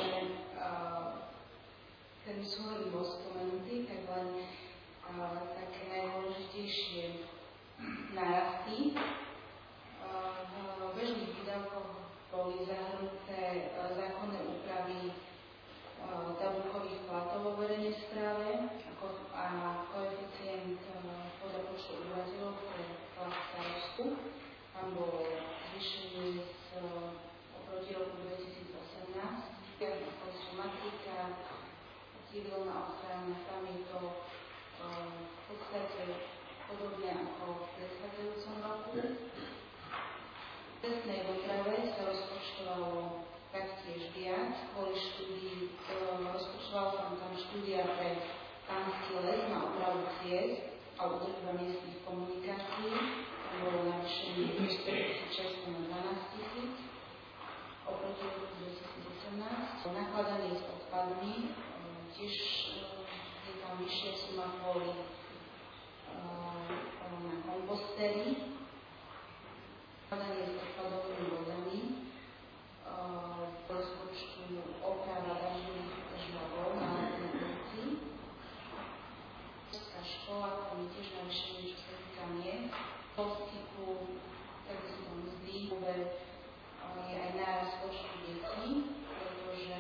Keď sú hovorím bol spomenutý, tak len také najdôležitejšie nárasty. V bežných výdavkoch boli zahrnuté zákonné úpravy tabulkových platov vo verejnej správe a koeficient podľa počtu obyvateľov pre plat starostu. Tam bolo zvýšenie oproti roku 2018. Ako sú matrika, civilná ochrana, tam je to v podstate podobne ako v predchádzajúcom roku. V cestnej doprave sa rozpočtovalo taktiež viac, kvôli štúdii, rozpočtovala tam štúdia pre Pánsky les na opravu ciest a údržba miestnych komunikácií. Tam bolo navýšenie 4 600 na 12 000 oproti roku 2018. Nakladanie s odpadmi, tiež je tam vyššia suma kvôli na kompostery. Nakladanie s odpadovými vodami, v rozpočtu oprava dažďových žľabov na letné ulici. Škola, tam je tiež navýšenie, čo sa týka miest. V postiku, takisto mzdy, je aj nárast počtu detí, pretože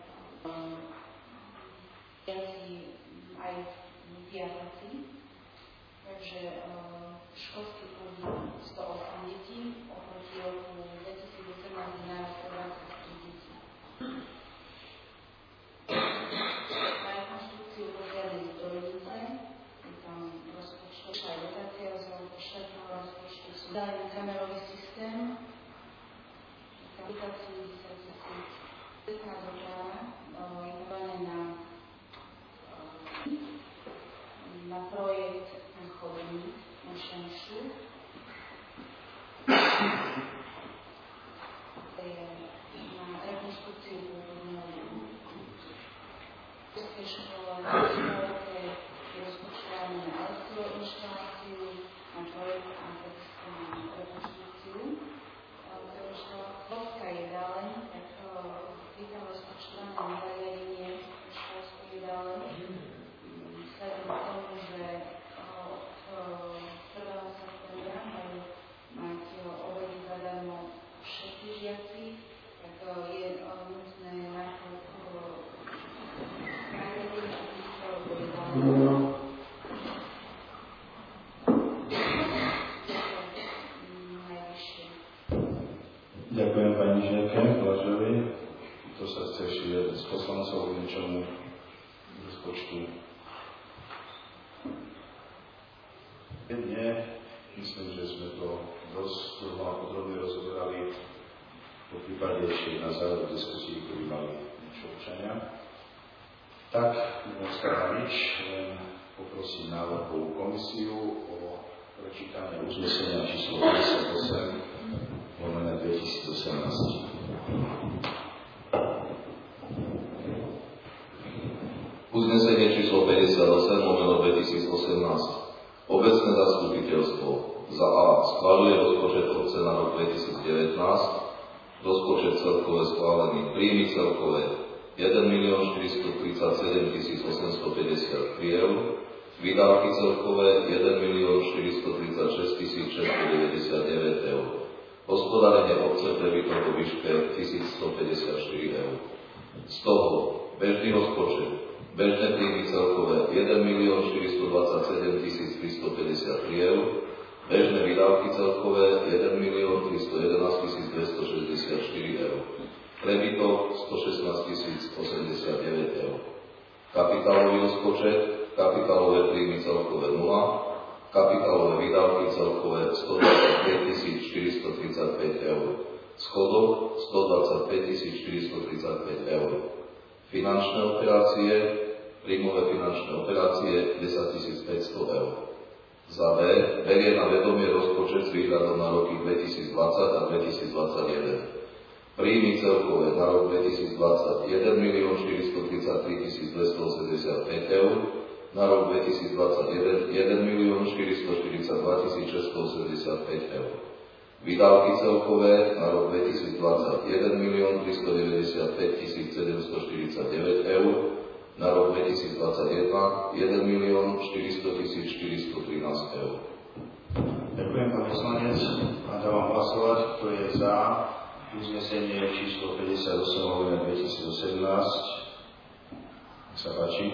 aj piataci. Takže školský klub 108 detí, oproti roku 2018 nárast 23 detí. Na rekonštrukciu požiadnej zdrojnice, je tam rozpočtu, aj dotácia z štátneho rozpočtu, sú dále kamerový systém, aplikáciu 10 000. Cestná doprava je podané na projekt na chodník na Šenšu. Na rekonštrukciu kultúrneho škola je rozpočtované na elektroinštaláciu, na projekt a takisto na rekonštrukciu. Školská jedáleň, tak je tam rozpočtované na zariadenie školskú jedáleň. Vzhľadom k tomu, že od 1. septembra majú mať obedy zadarmo všetci žiaci, tak je nutné najprv nahradenie týchto jedáleň. Ďakujem pani Žerke Blažovej. To sa chce ešte z poslancov k niečomu rozpočtu. Nie, myslím, že sme to dosť podrobne rozoberali. Po prípade ešte na záver diskusii, ktorý mali niečo občania. Tak, neostáva nič, len poprosím návrhovú komisiu o prečítanie uznesenia číslo 58 /2018. Uznesenie číslo 58/2018. Obecné zastupiteľstvo za A schvaľuje rozpočet obce na rok 2019, rozpočet celkové schválený, príjmy celkové 1 437 853 eur, výdavky celkové 1 436 699 eur. Hospodárenie obce prebytok vo výške 1154 eur. Z toho bežný rozpočet, bežné príjmy celkové 1 427 353 eur, bežné výdavky celkové 1 311 264 eur. Prebytok 116 089 eur. Kapitálový rozpočet, kapitálové príjmy celkové 0, kapitálové výdavky celkové 125 435 eur. Schodok 125 435 eur. Finančné operácie, príjmové finančné operácie 10 500 eur. Za B berie na vedomie rozpočet s výhľadom na roky 2020 a 2021. Príjmy celkové na rok 2020 1 433 285 eur, na rok 2021 1 442 685 eur. Výdavky celkové na rok 2020 1 395 749 eur, na rok 2021 1 400 413 eur. Ďakujem, pán poslanec. A dávam hlasovať, kto je za uznesenie číslo 58/2018. Nech sa páči.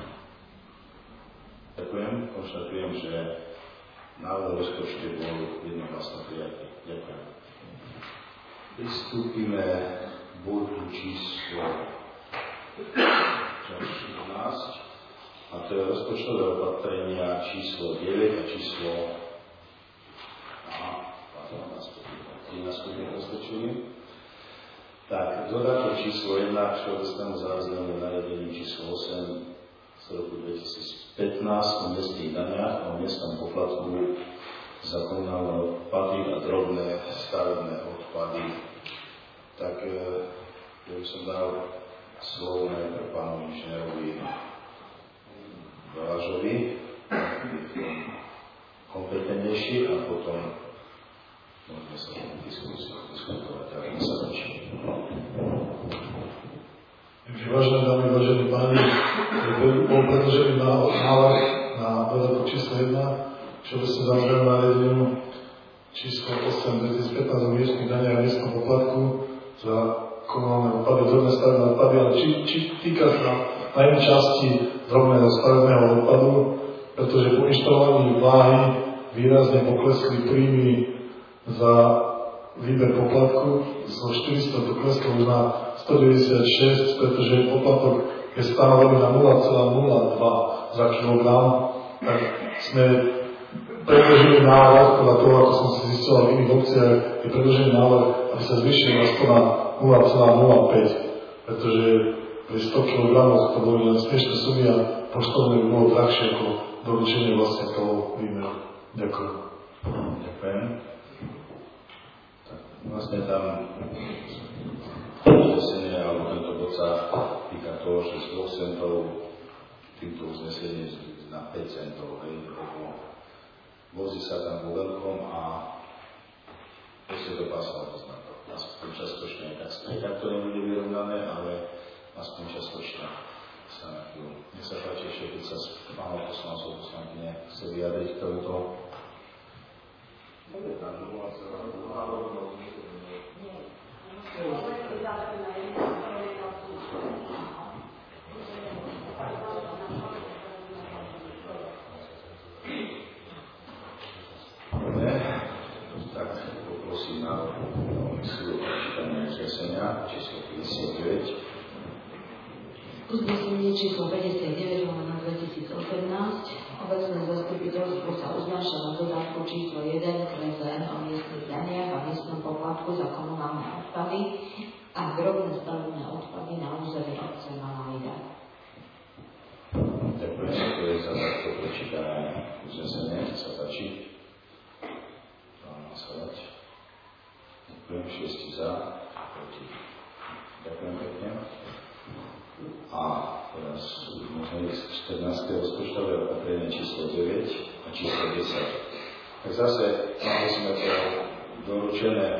Ďakujem. Konštatujem, že návrh rozpočtu bol jednohlasne prijatý. Ďakujem. Pristúpime k bodu číslo 14, a to je rozpočtové opatrenia číslo 9 a číslo 13 rozpočtovým. Tak, dodatok číslo 1 k všeobecnému záväznému nariadeniu číslo 8 z roku 2015 o miestnych daniach a o miestnom poplatku za komunálne odpady a drobné stavebné odpady. Tak ja by som dal slovo najprv pánu inžinierovi Balážovi, kompetentnejší, a potom môžeme sa diskutovať, ale nech sa páči. Takže vážené dámy, vážení páni, bol predložený návrh na dodatok číslo 1 všeobecné záväznému nariadeniu číslo 8/2015 o miestnych daniach a miestnom poplatku za komunálne odpady, drobné stavebné odpady, ale či týka sa najmä časti drobného stavebného odpadu, pretože po inštalovaní vláhy výrazne poklesli príjmy za výber poplatku, zo 400 to kleslo už na 196, pretože poplatok je stanovený na 0,02 za kilogram, tak sme predložili návrh, podľa toho, ako som si zistil v iných obciach, je predložený návrh, aby sa zvýšil aspoň na 0,05, pretože pri 100 kg to boli len smiešné sumy a poštovné by bolo drahšie ako doručenie vlastníkov výmeru. Ďakujem. Ďakujem. Tak, vlastne tam uznesenie, alebo tento bod sa týka toho, že z 2 centov týmto uznesením na 5 centov, vozí sa tam vo veľkom a proste dopásala to znako. Aspoň častočne, tak to nebude vyrovnané, ale aspoň častočne sa na chvíľu. Nech sa páči ešte, keď sa málo poslancov, poslankyne chce vyjadriť k tomuto. Tak poprosím na komisiu o čítanie uznesenia číslo 59. Uznesenie číslo 59/2018 obecné zastupiteľstvo sa uznáša na dodatku číslo 1 k VZN o miestnych daniach a miestnom poplatku za komunálne odpady a drobné stavebné odpady na území obce Malá Ida. Ďakujem, to je za takto prečítané uznesenie. Nech sa páči. Hlasovať. Ďakujem, 6 za, proti. Ďakujem pekne. A teraz môžeme ísť 14. rozpočtové opatrenie číslo 9 a a číslo 10. Tak zase musíme to doručené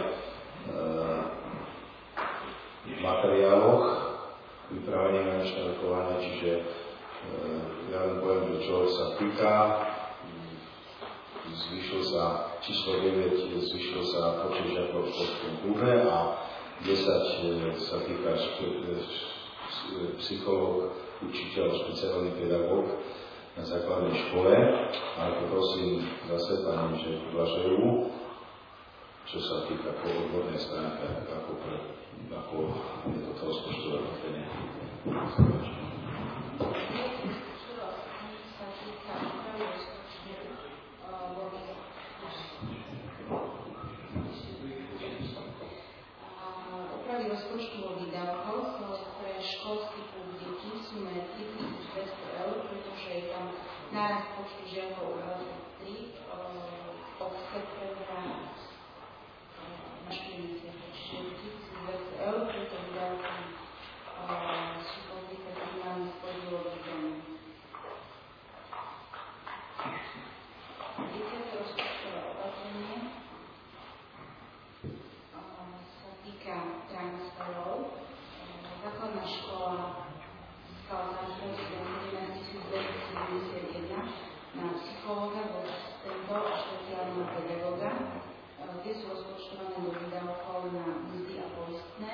v materiáloch vyprávania finančného rokovania, čiže ja len poviem, že čo sa týka, zvyšil sa číslo 9, zvyšil sa počet žiakov v školskom kruhe a 10 sa týka psychológ, učiteľ, špeciálny pedagóg na základnej škole. Ale poprosím zase pani, že uvažujú, čo sa týka po odbornej stránke, ako je toto rozpočtové opatrenie. Opravy rozpočtu vo výdavkoch pre školský klub detí v sume 3200 eur, pretože je tam nárast počtu žiakov u 23 od septembra na 40, čiže 3200 eur, preto výdavky sú pokryté primárne z podielu výdania. Desiate rozpočtové opatrenie sa týka transferov. Základná škola získala transfer z 11 271 na psychológa, asistentov a špeciálneho pedagóga. Tie sú rozpočtované do výdavkov na mzdy a poistné.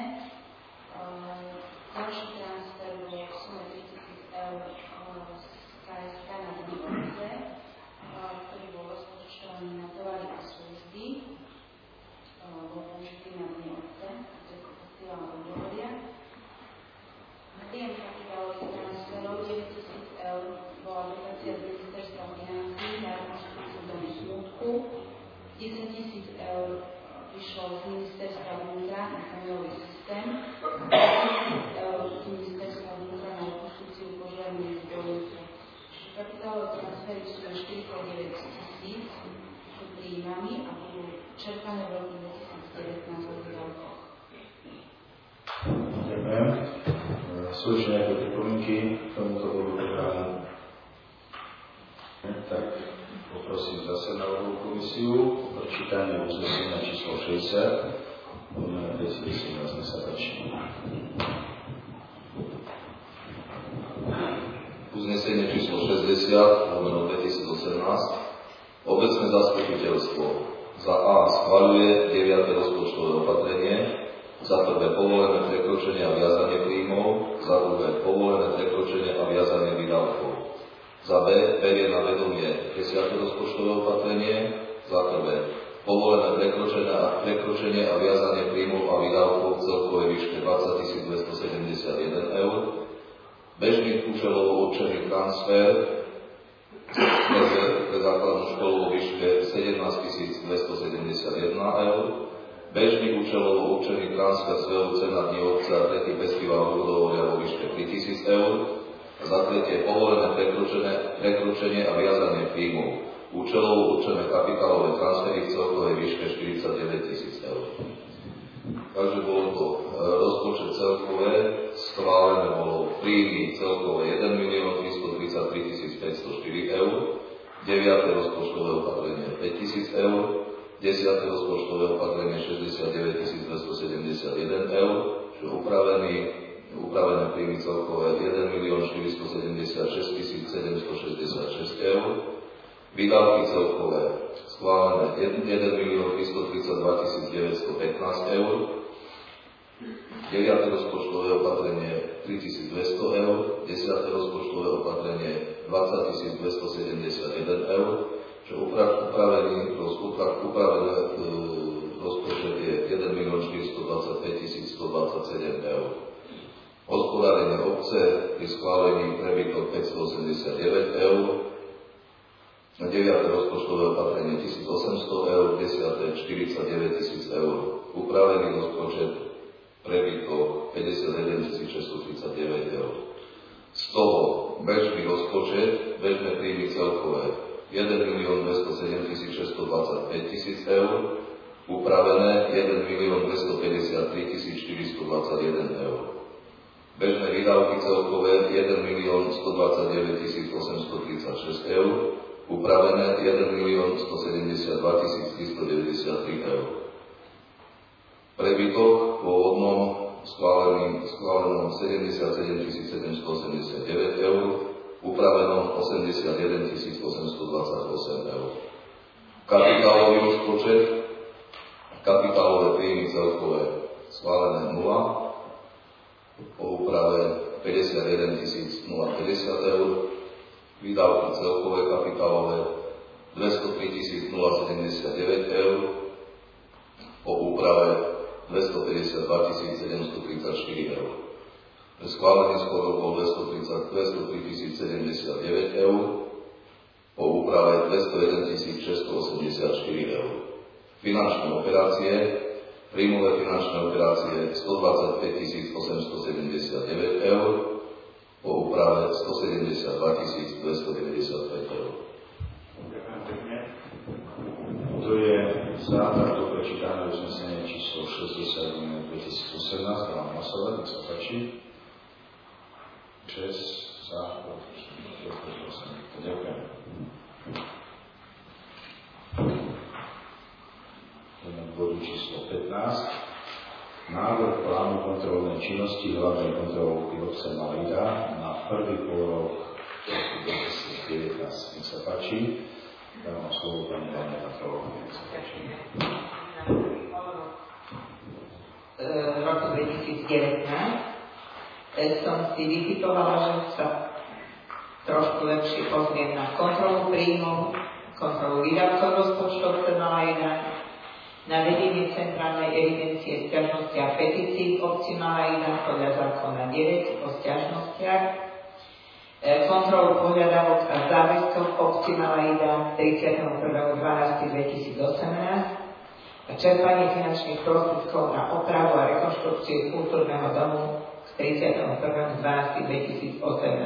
Ďalší transfer bol v sume 3000 eur z KSK na dni obce, ktorý bol rozpočtovaný na tovary a služby. Bol použitý na dni obce, to je festival obdovoria. Príjem kapitálových transferov 9000 eur bola dotácia z ministerstva financií na rekonštrukciu domu smutku. 10 000 eur vyšlo z ministerstva vnútra na kamerový systém. 10 000 eur z ministerstva vnútra na rekonštrukciu požiarnej zbrojnice. Kapitálové transfery sú na 49 000, sú príjmami a budú čerpané v roku 2019 od výdavkoch. Ďakujem. Sú ešte nejaké pripomienky k tomuto bodu programu? Tak poprosím zase na komisiu o prečítanie uznesenia číslo 60. Budeme 2018, nech sa páči. Uznesenie číslo 60/2018. Obecné zastupiteľstvo za A schvaľuje 9. rozpočtové opatrenie, za prvé povolené prekročenie a viazanie príjmov, za druhé povolené prekročenie a viazanie výdavkov. Za B berie na vedomie 10. rozpočtové opatrenie, za prvé povolené prekročenie a viazanie príjmov a výdavkov v celkovej výške 20 271 eur, bežný účelovo určený transfer pre základnú školu vo výške 17 271 eur, bežný účelovo určený transfer SVOC na dni obce a tretí festival obdovoria vo výške 3000 eur, a za tretie povolené prekročenie a viazanie príjmov, účelovo určené kapitálové transfery v celkovej výške 49 000 eur. Takže bolo to rozpočet celkové, schválené bolo príjmy celkové 1 333 504 eur, 9. rozpočtové opatrenie 5 000 eur, 10. rozpočtové opatrenie 69 271 eur, čo upravené príjmy celkové 1 476 766 eur, výdavky celkové schválené 1 332 915 eur, 9. rozpočtové opatrenie 3200 eur, 10. rozpočtové opatrenie 20 271 eur, čo upravený rozpočet je 1 425 127 eur. Hospodárenie obce pri schválení prebytok 589 eur, 9. rozpočtové opatrenie 1800 eur, 10. 49 000 eur. Upravený rozpočet prebytok 51 639 eur. Z toho bežný rozpočet, bežné príjmy celkové 1 207 625 eur, upravené 1 253 421 eur. Bežné výdavky celkové 1 129 836 eur, upravené 1 172 393 eur. Prebytok pôvodnom schválenom 77 789 eur, upravenom 81 828 eur. Kapitálový rozpočet, kapitálové príjmy celkové schválené 0, po úprave 51 050 eur, výdavky celkové kapitálové 203 079 eur, po úprave 252 734 eur. Schválený schodok bol 203 079 eur, po úprave 201 684 eur. Finančné operácie, príjmové finančné operácie 125 879 eur, po úprave 172 295 eur. To je za takto prečítané uznesenie číslo 60 2018, dávam hlasovať, nech sa páči. 6 za, ďakujem. K bodu číslo 15. Návrh plánu kontrolnej činnosti hlavnej kontrolky obce Malida na prvý polrok roku 2019. Nech sa páči. Dávam slovo pani hlavnej kontrolky. Nech sa páči. Roku 2019 som si vytipovala, že sa trošku lepšie pozriem na kontrolu príjmov, kontrolu výdavkov rozpočtu obce Malida, na vedenie centrálnej evidencie sťažnosti a petícií v obci Malida podľa zákona 9 o sťažnostiach, kontrolu požiadavok a záväzkov obci Malida 31.12.2018 a čerpanie finančných prostriedkov na opravu a rekonštrukciu kultúrneho domu z 31.12.2018.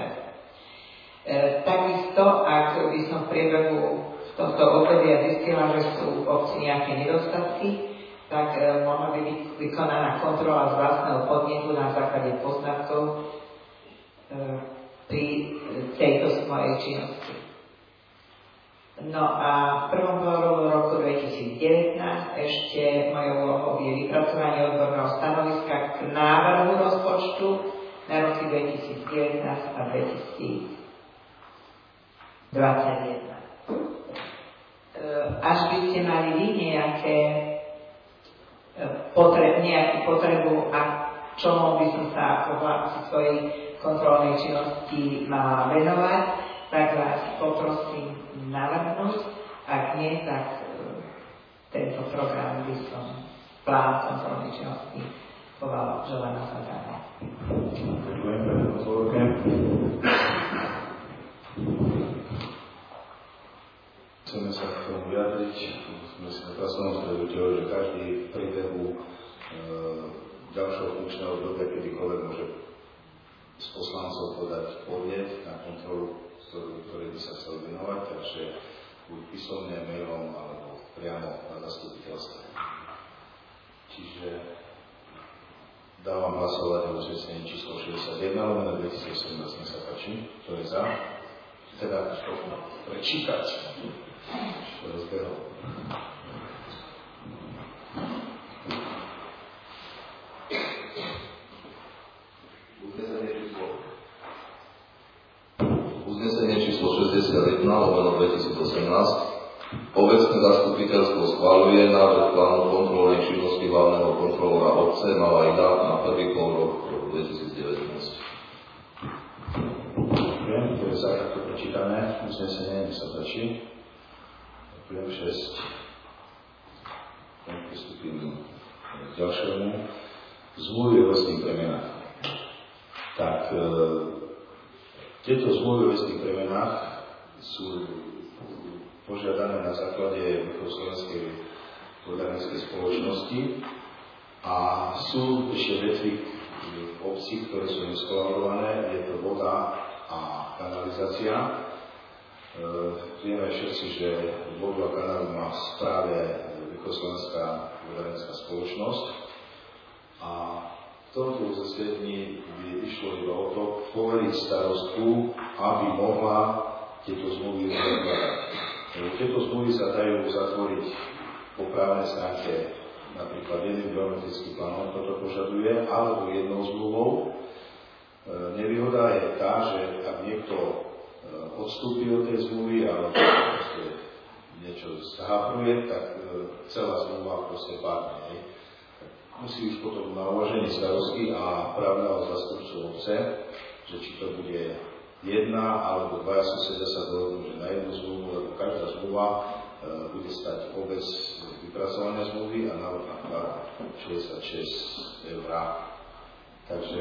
Takisto, ak by som v priebehu tohto obdobia zistila, že sú v obci nejaké nedostatky, tak mohla by byť vykonaná kontrola z vlastného podnetu na základe poznatkov pri tejto mojej činnosti. No a v prvom poloroku roku 2019 ešte mojou úlohou je vypracovanie odborného stanoviska k návrhu rozpočtu na roky 2019 a 2021. Až by ste mali vy nejakú potrebu a čomu by som sa ako v rámci svojej kontrolnej činnosti mala venovať, tak vás poprosím navrhnúť. Ak nie, tak tento program by som plán kontrolnej činnosti považovala za dané. Ďakujem, pani kontrolorke. Chceme sa k tomu vyjadriť. Sme sa v pracovnom stretnutí, že každý v priebehu ďalšieho funkčného obdobia kedykoľvek môže s poslancov podať podnet na kontrolu, ktorej by sa chcel venovať, takže buď písomne, mailom alebo priamo na zastupiteľstve. Čiže dávam hlasovať o uznesení číslo 61/2018. Nech sa páči. Kto je za? Teda prečítať. Rozbehol. Uznesenie číslo 61/2018. Obecné zastupiteľstvo schvaľuje návrh plánu kontrolnej činnosti hlavného kontrolóra obce Malida na prvý polrok roku 2019. Ďakujem, to je za takto prečítané uznesenie, nech sa páči. Ďakujem, 6. Pristúpim k ďalšiemu. Zmluvy o lesných premenách. Tak, tieto zmluvy o lesných premenách sú požiadané na základe Slovenskej vodárenskej spoločnosti a sú ešte vetvy v obci, ktoré sú neskolaborované, je to voda a kanalizácia. Vieme všetci, že vodu a kanálu má v správe Slovenská vodárenská spoločnosť a v tomto uznesení by išlo iba o to poveriť starostku, aby mohla tieto zmluvy uzatvára. Tieto zmluvy sa dajú uzatvoriť po právnej stránke, napríklad jeden geometrický plán toto požaduje, alebo jednou zmluvou. Nevýhoda je tá, že ak niekto odstúpi od tej zmluvy alebo niečo zhápruje, tak celá zmluva proste padne. Musí už potom na uvaženie starostky a právneho zástupcu obce, že či to bude jedna alebo dvaja susedia sa dohodnú, že na jednu zmluvu, lebo každá zmluva bude stať obec vypracovania zmluvy a návrh na vklad 66 €. Takže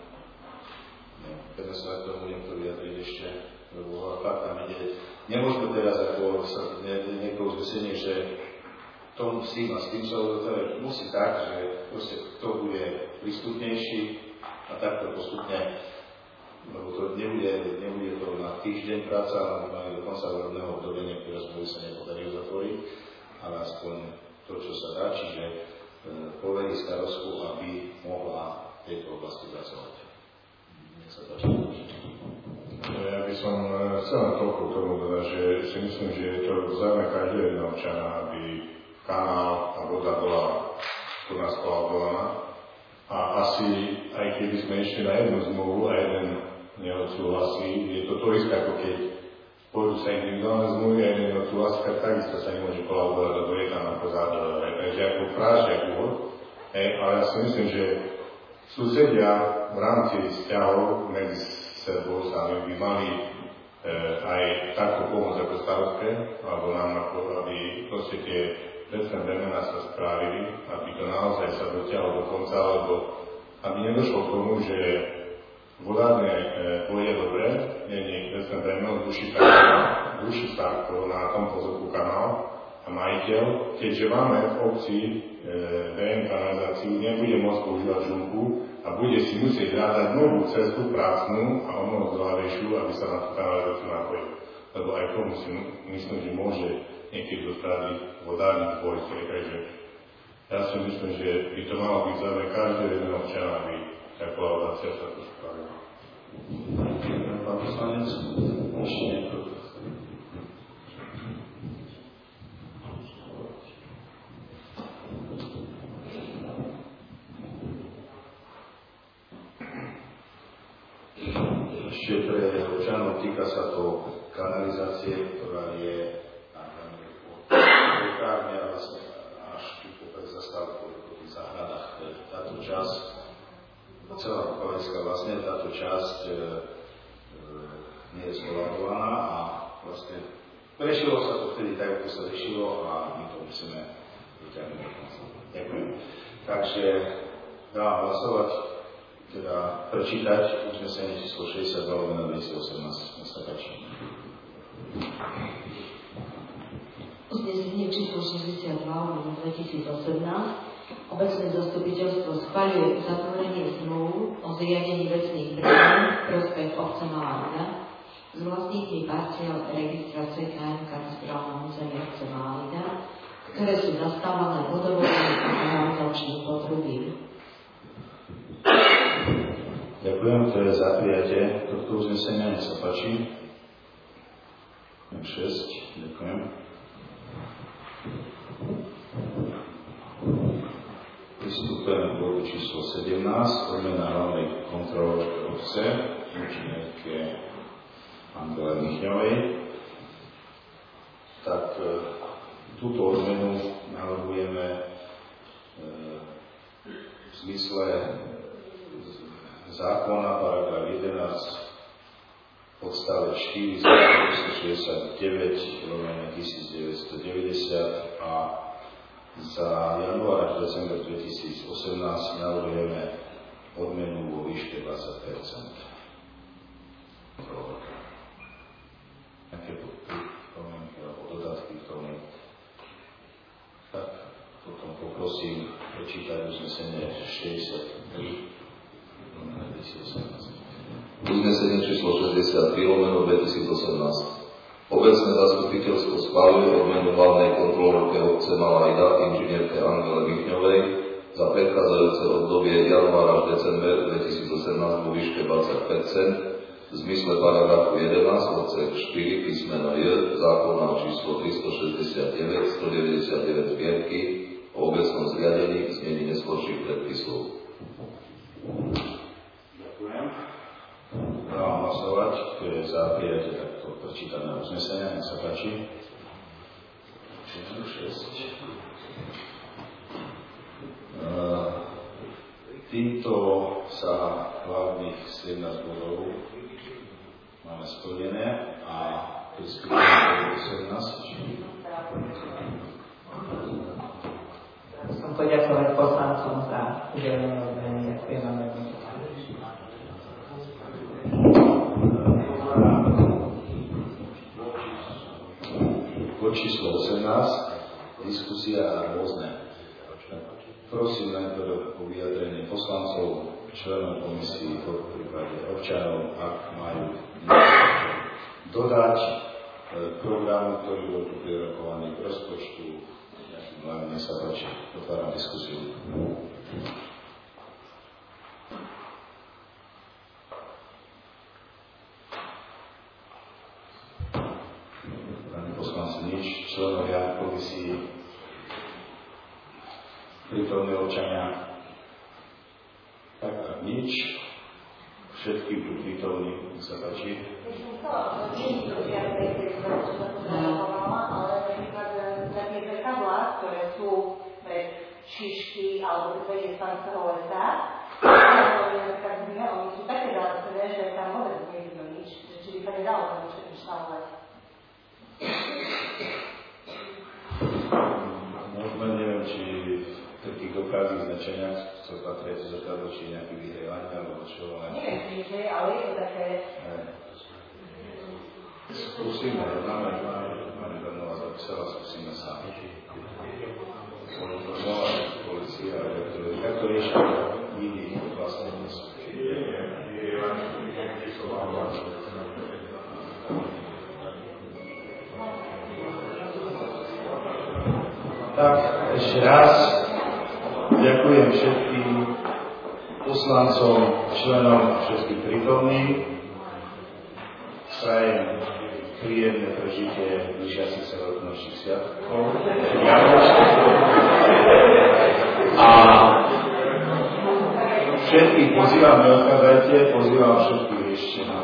keď sa k tomu niekto vyjadriť ešte, lebo fakt tam ide. Nemôžeme teraz ako sa niekoho uznesenie, že tom s tým sa to musí tak, že proste kto bude prístupnejší a takto postupne, lebo to nebude to na týždeň práca, ale máme do konca volebného obdobia, niektoré zmluvy sa nepodarí zatvoriť, ale aspoň to, čo sa dá, čiže poverí starostku, aby mohla v tejto oblasti pracovať. Nech sa páči. Ja by som chcel na toľko k tomu dodať, že si myslím, že je to záujme každého jedného občana, aby kanál a voda bola tu nás kolabovaná. A asi, aj keby sme išli na jednu zmluvu a jeden neodsúhlasí, je to isté, ako keď pôjdu sa individuálne zmluvy a jeden neodsúhlasí, tak takisto sa nemôže kolabovať, lebo je tam ako zádrové. Takže ako prášek úvod. Ale ja si myslím, že susedia v rámci vzťahov medzi sebou sami by mali aj takú pomoc ako starostke, alebo nám ako, aby proste tie vecné bremená sa spravili, aby to naozaj sa dotiahlo do konca, alebo aby nedošlo k tomu, že vodárne pôjde dobre, nie vecné bremeno, ruší sa na tom pozorku kanál a majiteľ, keďže máme v obci VM kanalizáciu, nebude môcť používať žumpu a bude si musieť hľadať novú cestu prácnú a omnoho zdravejšiu, aby sa na tú kanalizáciu napojil. Lebo aj tomu si myslím, že môže niekedy dostaviť vodárny dvoj. Takže ja si myslím, že by to malo byť zároveň každého jedného občana, aby tá kolaborácia sa tu spravila. Pán poslanec, ešte niekto. Ešte pre občanov týka sa to kanalizácie, ktorá je od lekárne a vlastne až tu popred zastávku po tých záhradách. Táto časť, celá Bukovecká vlastne, táto časť nie je skolabovaná a vlastne riešilo sa to vtedy tak, ako sa riešilo a my to musíme vyťahnuť. Ďakujem. Takže dám hlasovať, teda prečítať uznesenie číslo 62/2018. Nech sa páči. Uznesenie číslo 62/2018 obecné zastupiteľstvo schvaľuje uzatvorenie zmluv o zriadení vecných bremien v prospech obce Malá Ida s vlastníkmi parciel registrácie KM katastrálnom území obce Malá Ida, ktoré sú zastávané vodovodným a kanalizačným potrubím. Ďakujem, to je za prijatie tohto uznesenia, nech sa páči. 6, ďakujem. Pristupujeme k bodu číslo 17, odmena hlavnej kontrolórke obce, inžinierke Angele Michňovej. Tak túto odmenu navrhujeme v zmysle zákona paragraf 11 odstavec 4 1969 a za január až december 2018 navrhujeme odmenu vo výške 20%. Nejaké pripomienky alebo dodatky k tomu? Tak potom poprosím prečítať uznesenie 63. Uznesenie číslo 63/2018. Obecné zastupiteľstvo schváľuje odmenu hlavnej kontrolórke obce Malá Ida, inžinierke Angele Michňovej za predchádzajúce obdobie január až december 2018 vo výške 20%, v zmysle paragrafu 11 odsek 4 písmeno J zákona číslo 369 199 zbierky o obecnom zriadení v znení neskorších predpisov. Ďakujem. Dávam hlasovať, kto je za prijatie takto prečítaného uznesenia. Nech sa páči. 6. Týmto sa hlavných 17 bodov máme splnené a pristúpime do 17. Chcem poďakovať poslancom za udelenie odmeny. Ďakujem vám veľmi. Bod číslo 18. Diskusia a rôzne. Prosím najprv o vyjadrenie poslancov, členov komisii, v prípade občanov, ak majú dodať programu, ktorý bol tu prerokovaný k rozpočtu. Nech sa páči, otváram diskusiu. Pani poslanci, nič, členovia komisii, prítomní občania, tak a nič, všetkým tu prítomní, nech sa páči. Ale napríklad také zrkadlá, ktoré sú pre šišky alebo pre jestanceho lesa, oni sú také zásadné, že tam vôbec nevidno nič, či by sa nedalo tam všetkým štávať. No, neviem, či v takých dopravných značeniach sa patria zrkadlo, či nejaký vyhrievaní alebo čo, ale... Neviem, či ale je to také... Skúsime, máme Brnova zapísala, skúsime sa. Informovať polícia, jak to riešia iní vlastne dnes. Tak, ešte raz ďakujem všetkým poslancom, členom a všetkým prítomným. Prajem príjemné prežitie blížiacich sa veľkonočných sviatkov. A všetkých pozývam, neodchádzajte, pozývam všetkých ešte na